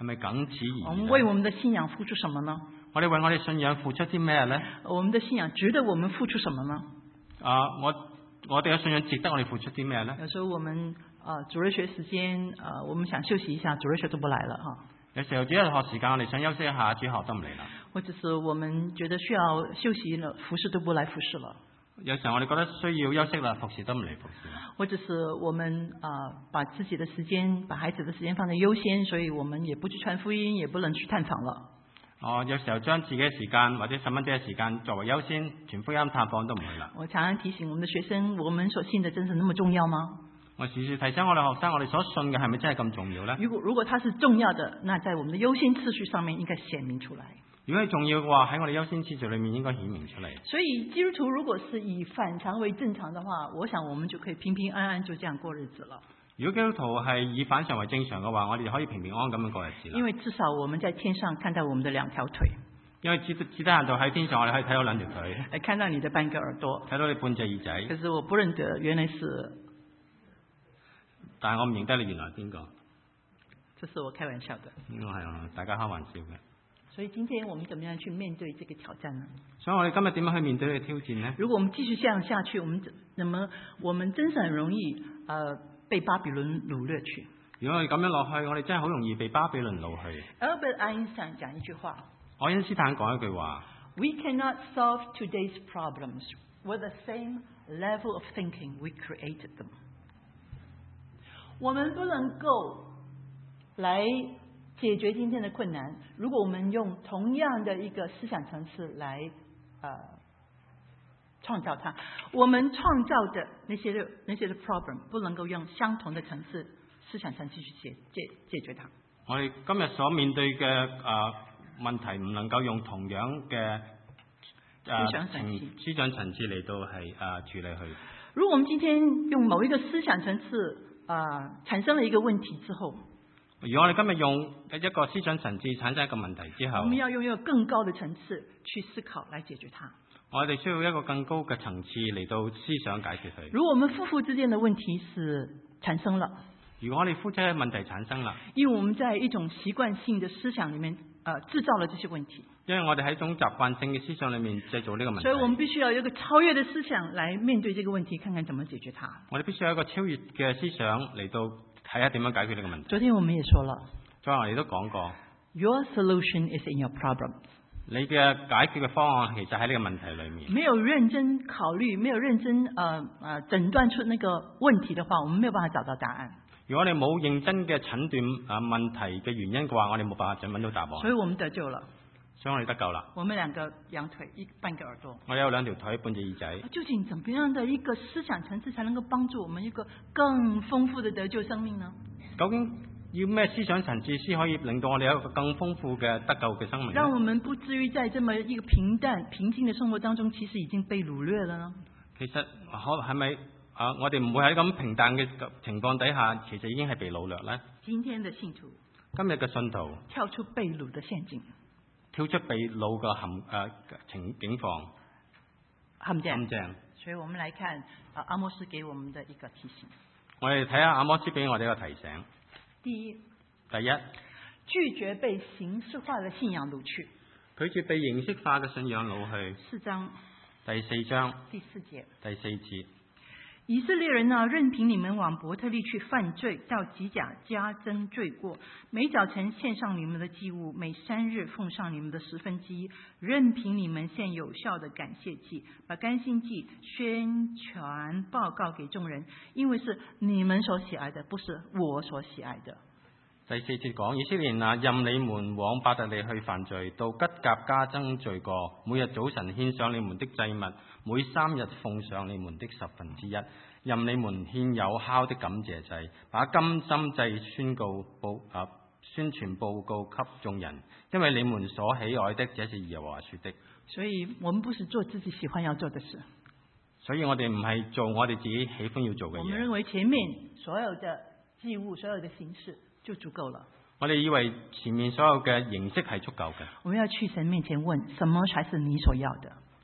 係咪僅此而已呢？ 我們為我們的信仰付出什麼呢？ 我哋為我哋信仰付出啲咩呢？ 我們的信仰值得我們付出什麼呢？ 啊，我我哋嘅信仰值得我哋付出啲咩呢？ 有時候我們啊，主日學時間啊，我們想休息一下，主日學都不來了哈。 有時候主日學時間，我哋想休息一下，主學都唔嚟啦。 或者是我們覺得需要休息了，服侍都不來服侍了。 有時候我哋覺得需要休息啦，服侍都唔嚟服侍。 或者是我們啊、呃，把自己的時間，把孩子的時間放在優先，所以我們也不去傳福音，也不能去探訪了。 哦，有時候將自己嘅時間或者細蚊仔嘅時間作為優先，傳福音探訪都唔去啦。 我常常提醒我們的學生，我們所信的真是那麼重要嗎？ 我時時提醒我哋學生，我哋所信嘅係咪真係咁重要呢？ 如果如果它是重要的，那在我們的優先次序上面應該顯明出來。 如果係重要嘅話，喺我哋優先次序裏面應該顯明出嚟。 所以基督徒如果是以反常為正常的話，我想我們就可以平平安安就這樣過日子了。 如果基督徒係以反常為正常嘅話，我哋就可以平平安安咁樣過日子啦。 因為至少我們在天上看到我們的兩條腿。 因為只只得閒到喺天上，我哋可以睇到兩條腿， 誒，看到你的半個耳朵， 睇到你半隻耳仔。 可是我不認得，原來是， 但係我唔認得你原來係邊個？ 這是我開玩笑的。 呢個係大家開玩笑嘅。 所以今天我們怎麼樣去面對這個挑戰呢？ 所以我哋今日點樣去面對呢個挑戰呢？ 如果我們繼續這樣下去，我們怎麼我們真是很容易呃被巴比倫擄掠去。 如果我哋咁樣落去，我哋真係好容易被巴比倫擄去。 Albert Einstein 講一句話。 愛因斯坦講一句話 ：We cannot solve today's problems with the same level of thinking we created them。我們不能夠來解決今天的困難，如果我們用同樣的一個思想層次來呃創造它，我們創造的那些的那些的 problem 不能夠用相同的層次思想層次去解解解決它。 我哋今日所面對嘅呃問題唔能夠用同樣嘅誒思想層次思想層次嚟到係誒、呃、處理佢。 如果我們今天用某一個思想層次啊、呃、產生了一個問題之後， 如果我哋今日用一個思想層次產生一個問題之後， 我們要用一個更高的層次去思考來解決它。 我哋需要一個更高嘅層次嚟到思想解決佢。 如果我們夫婦之間的問題是產生了， 如果我哋夫妻嘅問題產生啦， 因為我們在一種習慣性的思想裡面呃製造了這些問題， 因為我哋喺一種習慣性嘅思想裡面製造呢個問題， 所以我們必須要有一個超越的思想來面對這個問題，看看怎麼解決它。 我哋必須有一個超越嘅思想嚟到睇下點樣解決呢個問題。 昨天我們也說了， 昨日我哋都講過 Your solution is in your problem。 你嘅解決嘅方案其實喺呢個問題裡面。 沒有認真考慮，沒有認真呃呃診斷出那個問題的話，我們沒有辦法找到答案。 如果你冇認真嘅診斷啊問題嘅原因嘅話，我哋冇辦法揾到答案。 所以我們得救了。 所以我哋得救啦。 我們兩個兩腿，一半個耳朵。 我哋有兩條腿，半隻耳仔。 究竟怎麼樣的一個思想層次才能夠幫助我們一個更豐富的得救生命呢？ 究竟要咩思想層次先可以令到我哋有一個更豐富嘅得救嘅生命？ 讓我們不至於在這麼一個平淡平靜的生活當中，其實已經被擄掠了呢？ 其實可係咪啊？我哋唔會喺咁平淡嘅情況底下，其實已經係被擄掠咧。 今天的信徒， 今日嘅信徒跳出被擄的陷阱， 跳出被擄嘅陷誒情境況陷阱。 陷阱。 所以我們來看啊，阿摩司給我們的一個提醒。 我哋睇下阿摩司俾我哋一個提醒。 第一， 第一， 拒絕被形式化的信仰擄去。 拒絕被形式化嘅信仰擄去。 四章。 第四章。 第四節。 第四節。 以色列人啊，任憑你們往伯特利去犯罪，到吉甲加增罪過。每早晨獻上你們的祭物，每三日奉上你們的十分之一，任憑你們獻有效的感謝祭，把甘心祭宣傳報告給眾人，因為是你們所喜愛的，不是我所喜愛的。 第四節講，以色列人啊，任你們往伯特利去犯罪，到吉甲加增罪過，每日早晨獻上你們的祭物，每三日奉上你們的十分之一，任你們獻有酵的感謝祭，把甘心祭宣告報啊宣傳報告給眾人，因為你們所喜愛的，這是耶和華說的。 所以我們不是做自己喜歡要做的事， 所以我哋唔係做我哋自己喜歡要做嘅嘢。 我們認為前面所有的祭物，所有的形式就足夠了。 我哋以為前面所有嘅形式係足夠嘅。 我們要去神面前問，什麼才是你所要的？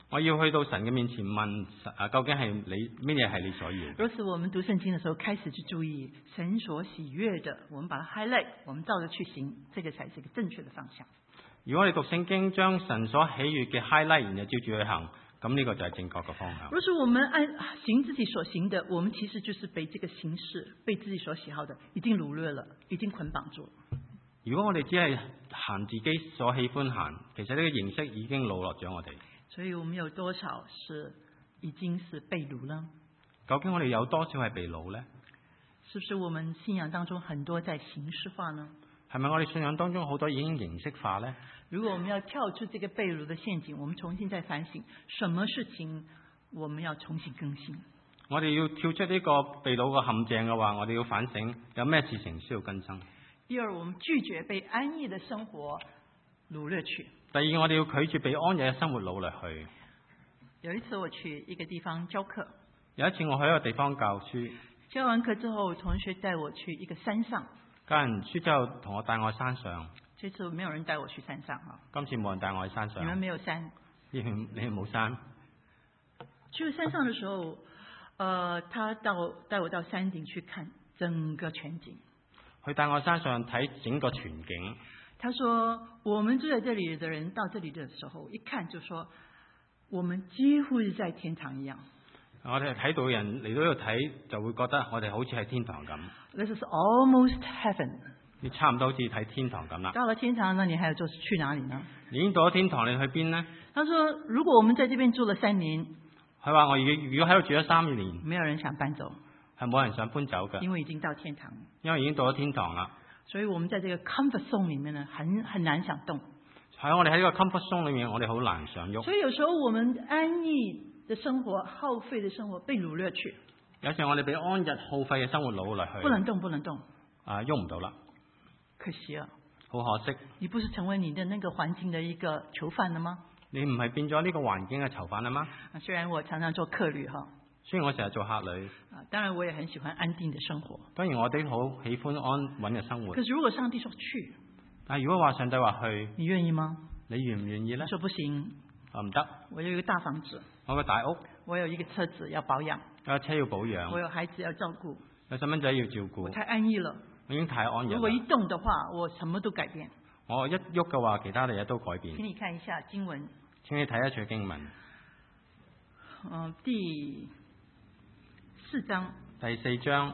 我要去到神嘅面前問啊，究竟係你乜嘢係你所要？ 若是我們讀聖經的時候開始去注意神所喜悅的，我們把它 highlight， 我們照着去行，這個才是一個正確的方向。 如果我哋讀聖經將神所喜悅嘅 highlight， 然後照住去行，咁呢個就係正確嘅方向。 若是我們按行自己所行的，我們其實就是被這個形式，被自己所喜好的已經擄掠了，已經捆綁住了。 如果我哋只係行自己所喜歡行，其實呢個形式已經擄落咗我哋。 所以我們有多少是已經是被擄了？ 究竟我哋有多少係被擄呢？ 是不是我們信仰當中很多在形式化呢？ 係咪我哋信仰當中好多已經形式化呢？ 如果我們要跳出這個被擄的陷阱，我們重新再反省，什麼事情我們要重新更新？ 我哋要跳出呢個被擄嘅陷阱嘅話，我哋要反省有咩事情需要更新。 第二，我們拒絕被安逸的生活擄掠去。 第二，我哋要拒絕被安逸嘅生活擄掠去。 有一次我去一個地方教課， 有一次我去一個地方教書， 教完課之後，同學帶我去一個山上。 教完書之後，同我帶我去山上。 這次沒有人帶我去山上哈。 今次冇人帶我去山上。 你們沒有山？ 你你哋冇山。 去山上的時候，呃，他到帶我到山頂去看整個全景。 佢帶我山上睇整個全景。 他說：我們住在這裡的人到這裡的時候，一看就說，我們幾乎是在天堂一樣。 我哋睇到人嚟到呢度睇，就會覺得我哋好似喺天堂咁。 This is almost heaven。 你差唔多好似睇天堂咁啦。 到了天堂，那你還要做去哪裡呢？ 你已經到咗天堂，你去邊呢？ 他說：如果我們在這邊住了三年， 佢話我如如果喺度住咗三年， 沒有人想搬走， 係冇人想搬走嘅， 因為已經到天堂。 因為已經到咗天堂啦。 所以我們在這個 comfort zone 裡面呢，很很難想動。 喺我哋喺呢個 comfort zone 裡面，我哋好難想喐。 所以有時候我們安逸的生活、耗費的生活被擄掠去。 有時候我哋被安逸耗費嘅生活擄掠去。 不能動，不能動。 啊，喐唔到啦。 可惜啊。 好可惜。 你不是成為你的那個環境的一個囚犯了嗎？ 你唔係變咗呢個環境嘅囚犯啦嗎？ 啊，雖然我常常做客旅哈。 雖然我成日做客旅。 啊，當然我也很喜歡安定的生活。 當然我哋好喜歡安穩嘅生活。 可是如果上帝說去， 但係如果話上帝話去， 你願意嗎？ 你願唔願意呢？ 說不行。 啊，唔得。 我有一個大房子。 我個大屋。 我有一個車子要保養。 有車要保養。 我有孩子要照顧。 有細蚊仔要照顧。 我太安逸了。 我已經太安逸。 如果一動的話，我什麼都改變。 我一喐嘅話，其他嘅嘢都改變。 請你看一下經文。 請你睇一處經文。 嗯，第四章。 第四章。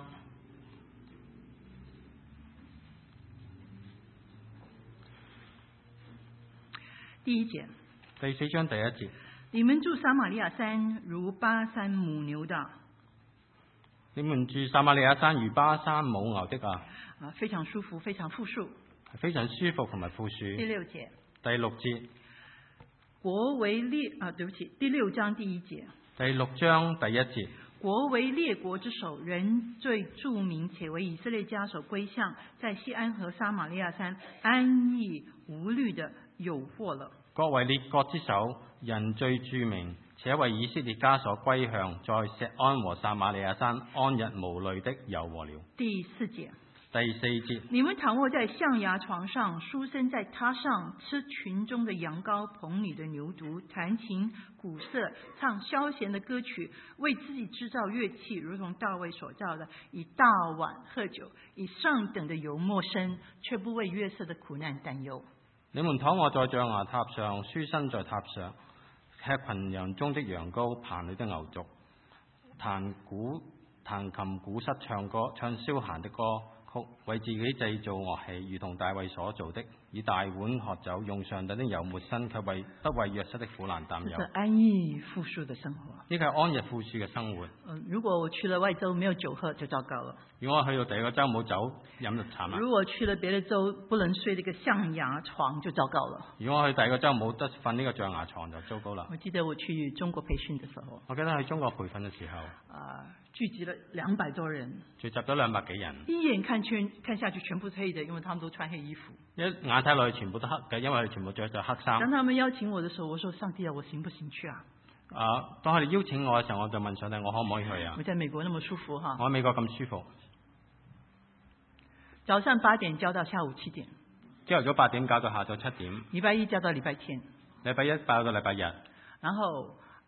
第一節。 第四章第一節。 你們住撒瑪利亞山如巴山母牛的。 你們住撒瑪利亞山如巴山母牛的啊。 啊，非常舒服，非常富庶。 非常舒服同埋富庶。 第六節。 第六節。 國為列啊，對不起，第六章第一節。 第六章第一節。 國為列國之首，人最著名，且為以色列家所歸向，在西安和撒瑪利亞山安逸無慮的有禍了。 國為列國之首，人最著名，且為以色列家所歸向，在錫安和撒瑪利亞山安逸無慮的有禍了。 第四節。 第四節。 你們躺臥在象牙床上，書生在榻上，吃群中的羊羔，棚裏的牛犢，彈琴鼓瑟，唱消閒的歌曲，為自己製造樂器，如同大衛所造的，以大碗喝酒，以上等的油抹身，卻不為約瑟的苦難擔憂。 你們躺臥在象牙塔上，書生在塔上，吃群羊中的羊羔，棚裏的牛犢，彈鼓彈琴鼓瑟，唱歌唱消閒的歌。為自己製造樂器，如同大衛所做的，以大碗喝酒，用上等的油抹身，卻為不為約瑟的苦難擔憂。 這是安逸富庶的生活。 呢個係安逸富庶嘅生活。 嗯，如果我去了外州沒有酒喝，就糟糕了。 如果我去到第二個州冇酒飲就慘啦。 如果去了別的州不能睡這個象牙床，就糟糕了。 如果我去第二個州冇得瞓呢個象牙床，就糟糕啦。 我記得我去中國培訓的時候， 我記得去中國培訓嘅時候， 啊，聚集了兩百多人， 聚集咗兩百幾人， 一眼看全看下去全部是黑的，因為他們都穿黑衣服。 一眼睇落去全部都黑嘅，因為佢哋全部着咗黑衫。 當他們邀請我的時候，我說上帝啊，我行不行去啊？ 啊，當佢哋邀請我嘅時候，我就問上帝，我可唔可以去啊？ 我在美國那麼舒服哈。 我喺美國咁舒服。 早上八點教到下午七點。 朝頭早八點教到下晝七點。 禮拜一教到禮拜天。 禮拜一教到禮拜日。 然後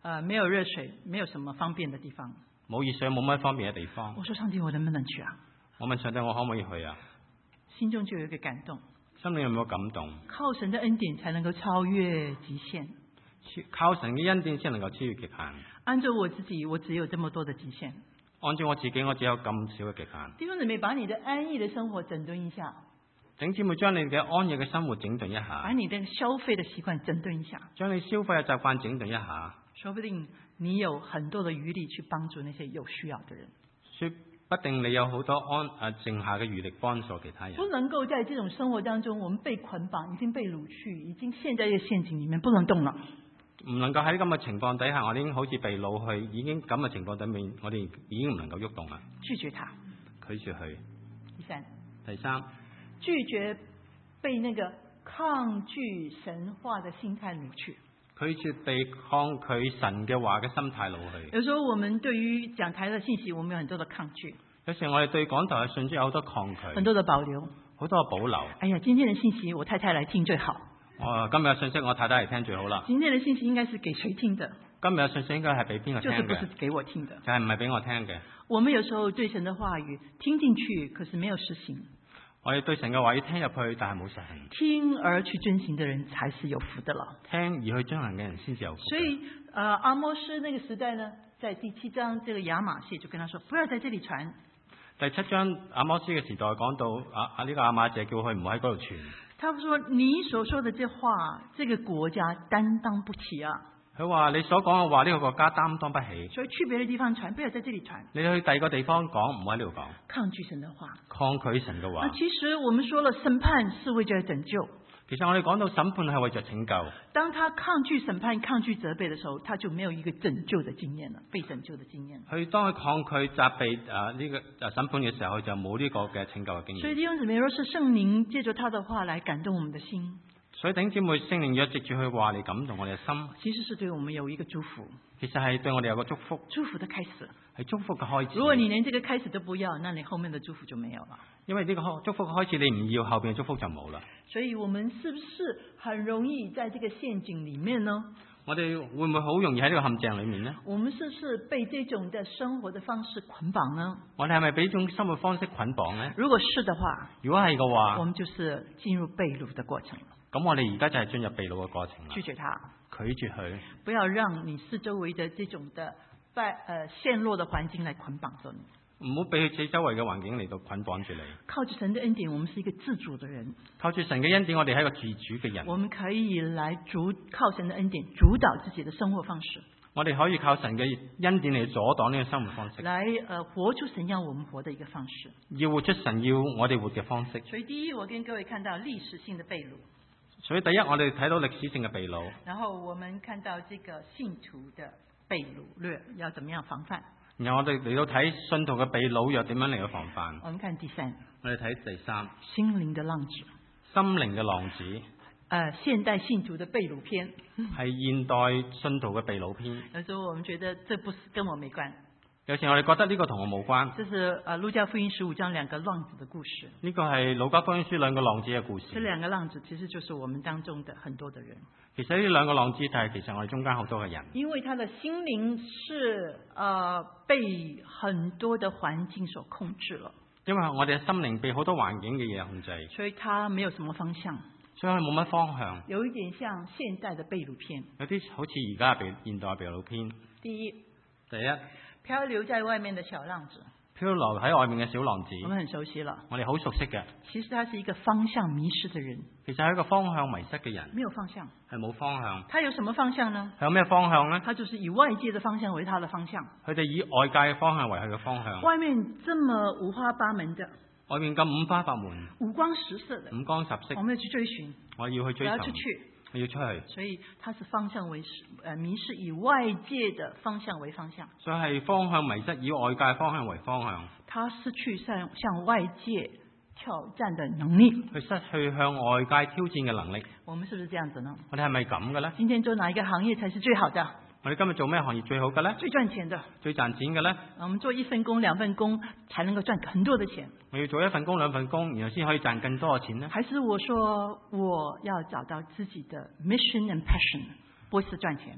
呃，没有热水，没有什么方便的地方。 冇熱水，冇乜方便嘅地方。 我說上帝，我能不能去啊？ 我問上帝，我可唔可以去啊？ 心中就有一個感動， 心裏有冇感動？ 靠神的恩典才能夠超越極限。 靠神嘅恩典先能夠超越極限。 按照我自己，我只有這麼多的極限。 按照我自己，我只有咁少嘅極限。 弟兄姊妹，把你的安逸的生活整頓一下。 整姊妹將你嘅安逸嘅生活整頓一下。 把你的消費的習慣整頓一下。 將你消費嘅習慣整頓一下。 說不定你有很多的餘力去幫助那些有需要的人。 說不定你有好多安誒剩下嘅餘力幫助其他人。 不能夠在這種生活當中，我們被捆綁，已經被擄去，已經陷在一個陷阱裡面，不能動了。 唔能夠喺咁嘅情況底下，我哋已經好似被擄去，已經咁嘅情況底面，我哋已經唔能夠喐動啦。 拒絕他， 拒絕佢。 第三， 第三， 拒絕被那個抗拒神話的心態擄去。 拒絕被抗拒神嘅話嘅心態擄去。 有時候我們對於講台的信息，我們有很多的抗拒。 有時我哋對講台嘅信息有好多抗拒， 很多的保留， 好多嘅保留。 哎呀，今天的信息我太太來聽最好。 哦，今日嘅信息我太太嚟聽最好啦。 今天的信息應該是給誰聽的？ 今日嘅信息應該係俾邊個聽嘅？ 就是不是給我聽的？ 就係唔係俾我聽嘅。 我們有時候對神的話語聽進去，可是沒有實行。 我哋對神嘅話語聽入去，但係冇實行。 聽而去遵行的人才是有福的了。 聽而去遵行嘅人先至有福。 所以，呃，阿摩斯那個時代呢，在第七章，這個亞瑪謝就跟他說：不要在這裡傳。 第七章阿摩斯嘅時代講到，啊啊呢、這個亞瑪謝叫佢唔好喺嗰度傳。 他說：你所說的這話，這個國家擔當不起啊。 佢話你所講嘅話，呢、這個國家擔當不起。 所以去別的地方傳，不要在這裡傳。 你去第二個地方講，唔喺呢度講。 抗拒神的話， 抗拒神嘅話。 啊，其實我們說了，審判是為咗拯救。 其實我哋講到審判係為着拯救。 當他抗拒審判、抗拒責備的時候，他就沒有一個拯救的經驗了，被拯救的經驗。 佢當佢抗拒責備啊呢個啊審判嘅時候，佢就冇呢個嘅拯救嘅經驗。 所以弟兄姊妹，若是聖靈借着他的話來感動我們的心， 所以弟兄姊妹，聖靈若藉住佢話嚟感動我哋嘅心， 其實是對我們有一個祝福。 其實係對我哋有個祝福， 祝福的開始， 係祝福嘅開始。 如果你連這個開始都不要，那你後面的祝福就沒有了。 因為呢個祝福開始你唔要，後邊嘅祝福就冇啦。 所以我們是不是很容易在這個陷阱裏面呢？ 我哋會唔會好容易喺呢個陷阱裏面呢？ 我們是不是被這種的生活的方式捆綁呢？ 我哋係咪俾呢種生活方式捆綁呢？ 如果是的話， 如果係嘅話， 我們就是進入被擄的過程。 咁我哋而家就係進入被擄嘅過程啦。 拒絕他， 拒絕佢， 不要讓你四周圍的這種的敗呃陷落的環境來捆綁着你。 唔好俾佢四周圍嘅環境嚟到捆綁住你。 靠着神的恩典，我們是一個自主的人。 靠住神嘅恩典，我哋係一個自主嘅人。 我們可以來主靠神的恩典主導自己的生活方式。 我哋可以靠神嘅恩典嚟阻擋呢個生活方式。 來，呃，活出神要我們活的一個方式。 要活出神要我哋活嘅方式。 所以第一，我跟各位看到歷史性的被擄。 所以第一，我哋睇到歷史性嘅被擄。 然後我們看到這個信徒的被擄略要怎麼樣防範。 然後我哋嚟到睇信徒嘅被擄又點樣嚟到防範。 我們看第三。 我哋睇第三。 心靈的浪子。 心靈嘅浪子。 呃，現代信徒的被擄篇。 係現代信徒嘅被擄篇。 有時候我們覺得這不是跟我沒關。 有時我哋覺得呢個同我冇關。 這是呃路加福音十五章兩個浪子的故事。 呢個係路加福音書兩個浪子嘅故事。 這兩個浪子其實就是我們當中的很多的人。 其實呢兩個浪子就係其實我哋中間好多嘅人。因為他的心靈是呃被很多的環境所控制了。 因為我哋嘅心靈被好多環境嘅嘢控制。 所以他沒有什麼方向。 所以佢冇乜方向。 有一點像現代的被擄篇。 有啲好似而家嘅現代被擄篇。 第一。 第一。 漂流在外面的小浪子。 漂流喺外面嘅小浪子。 我們很熟悉了。 我哋好熟悉嘅。 其實他是一個方向迷失的人。 其實係一個方向迷失嘅人。 沒有方向。 係冇方向。 他有什麼方向呢？ 係有咩方向呢？ 他就是以外界的方向為他的方向。 佢哋以外界嘅方向為佢嘅方向。 外面這麼五花八門的。 外面咁五花八門。 五光十色的。 五光十色。 我們要去追尋。 我要去追尋。 我要出去。 我要出去。 所以他是方向為誒迷失，以外界的方向為方向。 所以係方向迷失，以外界方向為方向。 他失去向向外界挑戰的能力。 佢失去向外界挑戰嘅能力。 我們是不是這樣子呢？ 我哋係咪咁嘅呢？ 今天做哪一個行業才是最好的？ 我哋今日做咩行業最好嘅呢？ 最賺錢的。 最賺錢嘅呢？ 我們做一份工、兩份工，才能夠賺很多的錢。 我要做一份工、兩份工，然後先可以賺更多嘅錢呢？ 還是我說我要找到自己的 mission and passion，不是賺錢。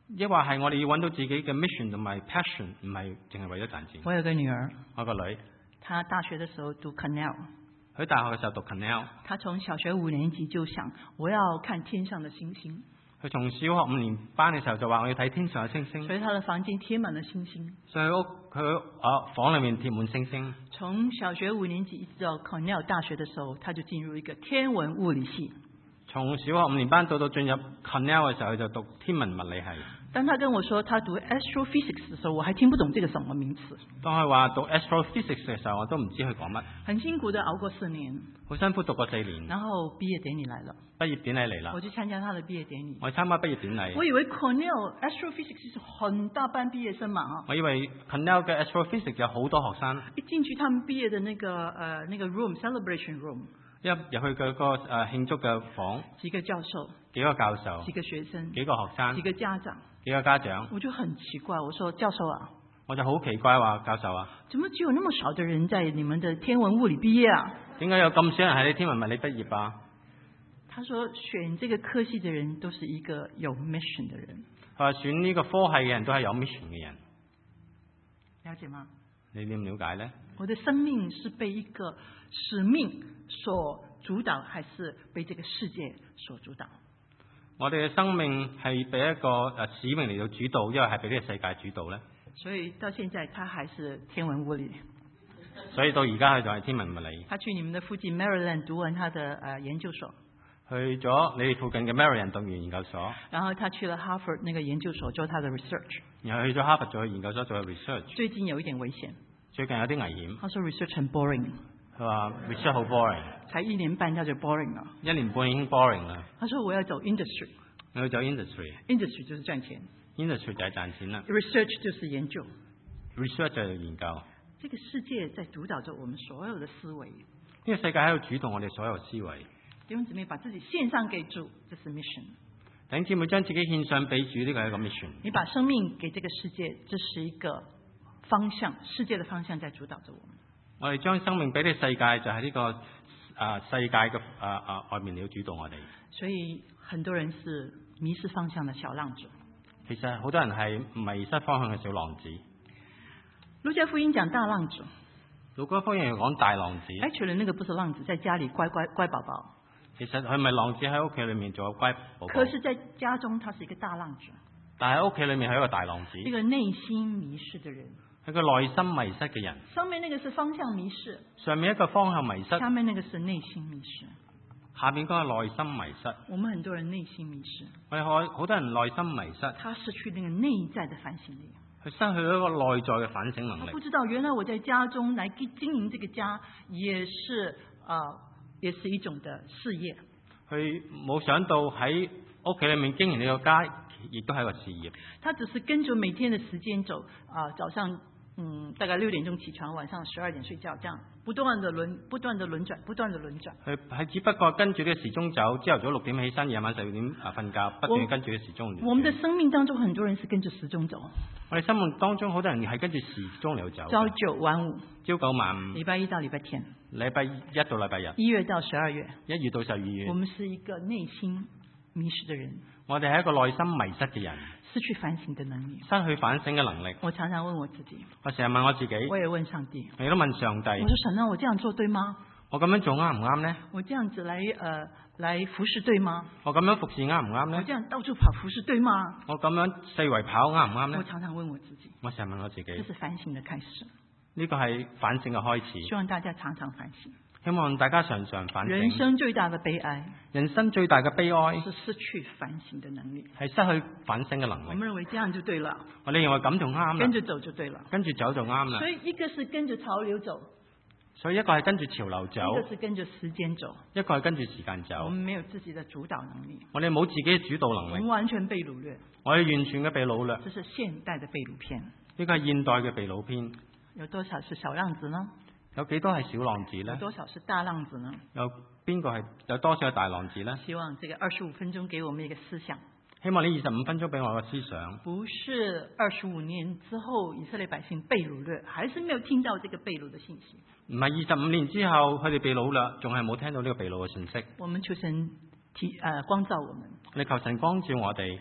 抑或係我哋要揾到自己嘅 mission 同埋 passion， 唔係淨係為咗賺錢。 我有個女兒， 我個女， 她大學的時候讀 Cornell， 佢大學嘅時候讀 Cornell， 她從小學五年級就想我要看天上的星星， 佢從小學五年班嘅時候就話我要睇天上嘅星星， 所以她的房間貼滿了星星。 所以屋佢啊房裏面貼滿星星。 從小學五年級一直到 Cornell 大學的時候，她就進入一個天文物理系。 從小學五年班到到進入 Cornell 嘅時候，佢就讀天文物理系。 當他跟我說他讀 astrophysics 的時候，我還聽不懂這個什麼名詞。 當佢話讀 astrophysics 嘅時候，我都唔知佢講乜。 很辛苦的熬過四年， 好辛苦讀過四年。 然後畢業典禮來了， 畢業典禮嚟啦， 我去參加他的畢業典禮。 我參加畢業典禮。 我以為 Cornell astrophysics 是很大班畢業生嘛啊！ 我以為 Cornell 嘅 astrophysics 有好多學生。 一進去他們畢業的那個呃那個 room celebration room， 一入去嘅個誒慶祝嘅房， 幾個教授， 幾個教授， 幾個學生， 幾個學生， 幾個家長， 幾個家長， 我就很奇怪，我說教授啊， 我就好奇怪話教授啊， 怎麼只有那麼少的人在你們的天文物理畢業啊？ 點解有咁少人喺你天文物理畢業啊？ 他說選這個科系的人都是一個有 mission 的人。 佢話選呢個科系嘅人都係有 mission 嘅人， 了解嗎？ 你點了解呢？ 我的生命是被一個使命所主導，還是被這個世界所主導？ 我哋嘅生命係俾一個誒使命嚟到主導，因為係俾呢個世界主導咧。 所以到現在，他還是天文物理。 所以到而家佢就係天文物理。 他去你們的附近 Maryland 讀完他的誒研究所， 去咗你哋附近嘅 Maryland 讀完研究所， 然後他去了 Harvard 那個研究所做他的 research， 然後去咗哈佛做研究所做 research。 最近有一點危險， 最近有啲危險。 他說 research 很 boring， 佢話 research 好 boring， 才一年半他就 boring 了。 一年半已經 boring 啦。 他說我要走 industry， 你要走 industry，industry industry 就是賺錢 ，industry 就係賺錢啦。 research 就是研究 ，research 就係研究。 這個世界在主導着我們所有的思維。 呢個世界喺度主導我哋所有思維。 弟兄姊妹把自己獻上給主，這是 mission。 弟兄姊妹將自己獻上俾主，呢個係一個 mission。 你把生命給這個世界，這是一個方向，世界的方向在主導着我們。 我哋將生命俾呢個世界，就係呢個啊世界嘅啊啊外面要主導我哋。 所以很多人是迷失方向的小浪子。 其實好多人係迷失方向嘅小浪子。 路加福音講大浪子， 路加福音又講大浪子。 Actually，那個不是浪子，在家裏乖乖乖寶寶。 其實佢咪浪子喺屋企裏面做個乖寶寶。 可是，在家中他是一個大浪子。 但係喺屋企裏面係一個大浪子。 一個內心迷失的人。 係個內心迷失嘅人。 上面那個是方向迷失。 上面一個方向迷失。 下面那個是內心迷失。 下面嗰個內心迷失。 我們很多人內心迷失。 我哋好好多人內心迷失。 他失去那個內在的反省力。 佢失去咗一個內在嘅反省能力。 他不知道原來我在家中來經營這個家，也是啊、呃，也是一種的事業。 佢冇想到喺屋企裏面經營呢個家，亦都係一個事業。 他只是跟着每天的時間走啊、呃，早上嗯大概六點鐘起床，晚上十二點睡覺，這樣不斷的輪不斷的輪轉，不斷的輪轉。 佢係只不過跟住呢個時鐘走，朝頭早六點起身，夜晚十二點啊瞓覺，不斷跟住呢個時鐘。 我們的生命當中，很多人是跟着時鐘走。 我哋生命當中好多人係跟住時鐘嚟走。 朝九晚五。 朝九晚五。 禮拜一到禮拜天。 禮拜一到禮拜日。 一月到十二月。 一月到十二月。 我們是一個內心迷失的人。 我哋係一個內心迷失嘅人。 失去反省的能力。 失去反省嘅能力。 我常常問我自己。 我成日問我自己。 我也問上帝。 我亦都問上帝。 我說神啊，我這樣做對嗎？ 我咁樣做啱唔啱呢？ 我這樣子來呃來服侍對嗎？ 我咁樣服侍啱唔啱呢？ 我這樣到處跑服侍對嗎？ 我咁樣四圍跑啱唔啱呢？ 我常常問我自己。 我成日問我自己。 這是反省的開始。 呢個係反省嘅開始。 希望大家常常反省。 希望大家常常反省。 人生最大的悲哀。 人生最大嘅悲哀。 是失去反省的能力。 係失去反省嘅能力。 我們認為這樣就對了。 我哋認為咁就啱啦。 跟着走就對了。 跟住走就啱啦。 所以一個是跟着潮流走。 所以一個係跟住潮流走， 一個是跟着時間走， 一個係跟住時間走。 我們沒有自己的主導能力， 我哋冇自己嘅主導能力， 我們完全被擄掠， 我哋完全嘅被擄掠。 這是現代的被擄片。 呢個係現代嘅被擄片。 有多少是小浪子呢？ 有幾多係小浪子呢？ 有多少是大浪子呢？ 有邊個係有多少係大浪子呢？ 希望這個二十五分鐘給我們一個思想。 希望呢二十五分鐘俾我個思想。 不是二十五年之後以色列百姓被擄掠，還是沒有聽到這個被擄的信息。 唔係二十五年之後佢哋被擄掠，仲係冇聽到呢個被擄嘅信息。 我們求神提誒、呃、光照我們。 你求神光照我哋。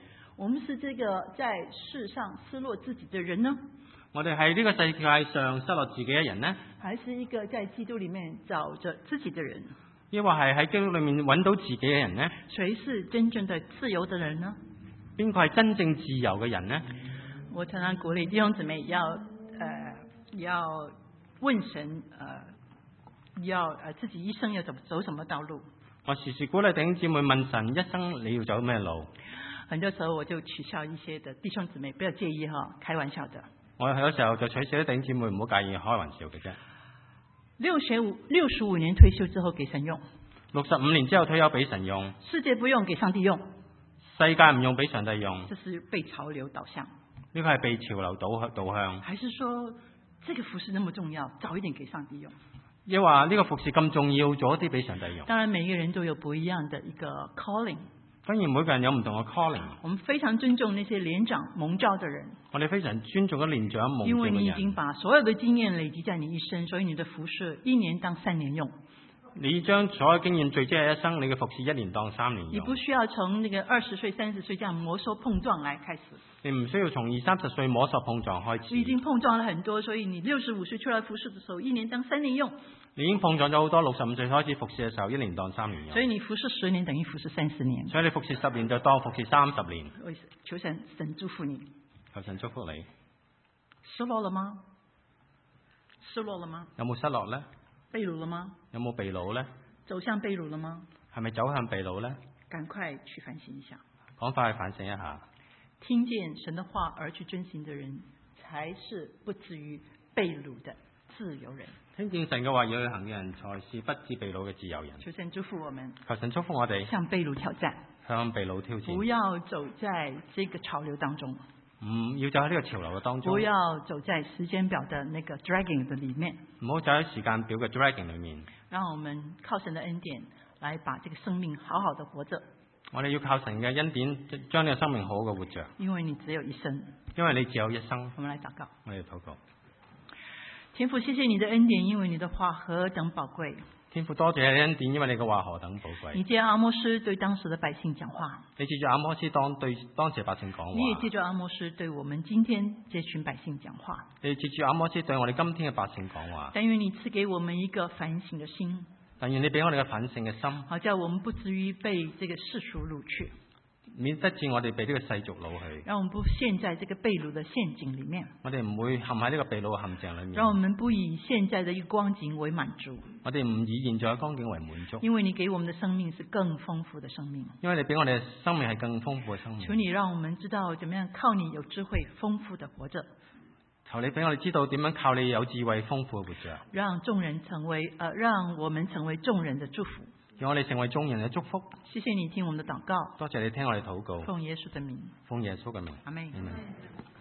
我們是這個在世上失落自己的人呢？ 我哋喺呢個世界上失落自己嘅人呢？ 還是一個在基督裡面找着自己的人？ 抑或係喺基督裏面揾到自己嘅人呢？ 誰是真正的自由的人呢？ 邊個係真正自由嘅人呢？ 我常常鼓勵弟兄姊妹要，呃，要問神，呃，要呃自己一生要走走什麼道路。 我時時鼓勵弟兄姊妹問神，一生你要走咩路？ 很多時候我就取笑一些的弟兄姊妹，不要介意哈，開玩笑的。 我有時候就取笑啲弟兄姊妹，唔好介意，開玩笑嘅啫。 六十五六十五年退休之後給神用， 六十五年之後退休俾神用， 世界不用給上帝用， 世界唔用俾上帝用， 這是被潮流導向。 呢個係被潮流導向導向。 還是說，這個服事那麼重要，早一點給上帝用？ 亦話呢個服事咁重要，早啲俾上帝用。 當然，每個人都有不一樣的一個 calling。 當然，每個人有唔同嘅 calling。 我們非常尊重那些年長蒙召的人。 我哋非常尊重咗年長蒙召嘅人。 因為你已經把所有的經驗累積在你一生，所以你的服事一年當三年用。 你將所有經驗聚積喺一生，你嘅服事一年當三年用。 你不需要從那個二十歲、三十歲這樣摸索碰撞來開始。 你唔需要從二三十歲摸索碰撞開始。 你已經碰撞了很多，所以你六十五歲出來服事的時候，一年當三年用。 你已經碰撞咗好多，六十五歲開始服事嘅時候，一年當三年用。 所以你服事十年等於服事三十年。 所以你服事十年就當服事三十年。 求神神祝福你。 求神祝福你。 失落了嗎？失落了嗎？ 有冇失落呢？ 被擄了嗎？ 有冇被擄呢？ 走向被擄了嗎？ 係咪走向被擄呢？ 趕快去反省一下。 趕快去反省一下。 聽見神的話而去遵行的人，才是不至於被擄的自由人。 聽見神嘅話而去行嘅人，才是不致被擄嘅自由人。 求神祝福我們。 求神祝福我哋。 向被擄挑戰。 向被擄挑戰。 不要走在這個潮流當中。 唔要走喺呢個潮流嘅當中。 不要走在時間表的那個 dragging 的裡面。 唔好走喺時間表嘅 dragging 裡面。 讓我們靠神的恩典，來把這個生命好好的活着。 我哋要靠神嘅恩典，將呢個生命好好嘅活着。 因為你只有一生。 因為你只有一生。 我們來禱告。 我哋禱告。 天父，謝謝你的恩典，因為你的話何等寶貴。 天父，多謝你恩典，因為你嘅話何等寶貴。 你借阿摩斯對當時的百姓講話。 你借住阿摩斯當對當時百姓講話。 你也借住阿摩斯對我們今天這群百姓講話。 你借住阿摩斯對我哋今天嘅百姓講話。 但願你賜給我們一個反省的心。 但願你俾我哋嘅反省嘅心。 好叫我們不至於被這個世俗擄去。 免得至我哋被呢個世俗擄去。 讓我們不陷在這個被擄的陷阱裡面。 我哋唔會陷喺呢個被擄嘅陷阱裡面。 讓我們不以現在的一個光景為滿足。 我哋唔以現在嘅光景為滿足。 因為你給我們的生命是更豐富的生命。 因為你俾我哋嘅生命係更豐富嘅生命。 求你讓我們知道怎麼樣靠你有智慧豐富的活着。 求你俾我哋知道點樣靠你有智慧豐富嘅活着。 讓眾人成為，呃，讓我們成為眾人的祝福。 讓我哋成為眾人嘅祝福。 謝謝你聽我們的禱告。 多謝你聽我哋禱告。 奉耶穌的名。 奉耶穌嘅名。 阿們。 阿們。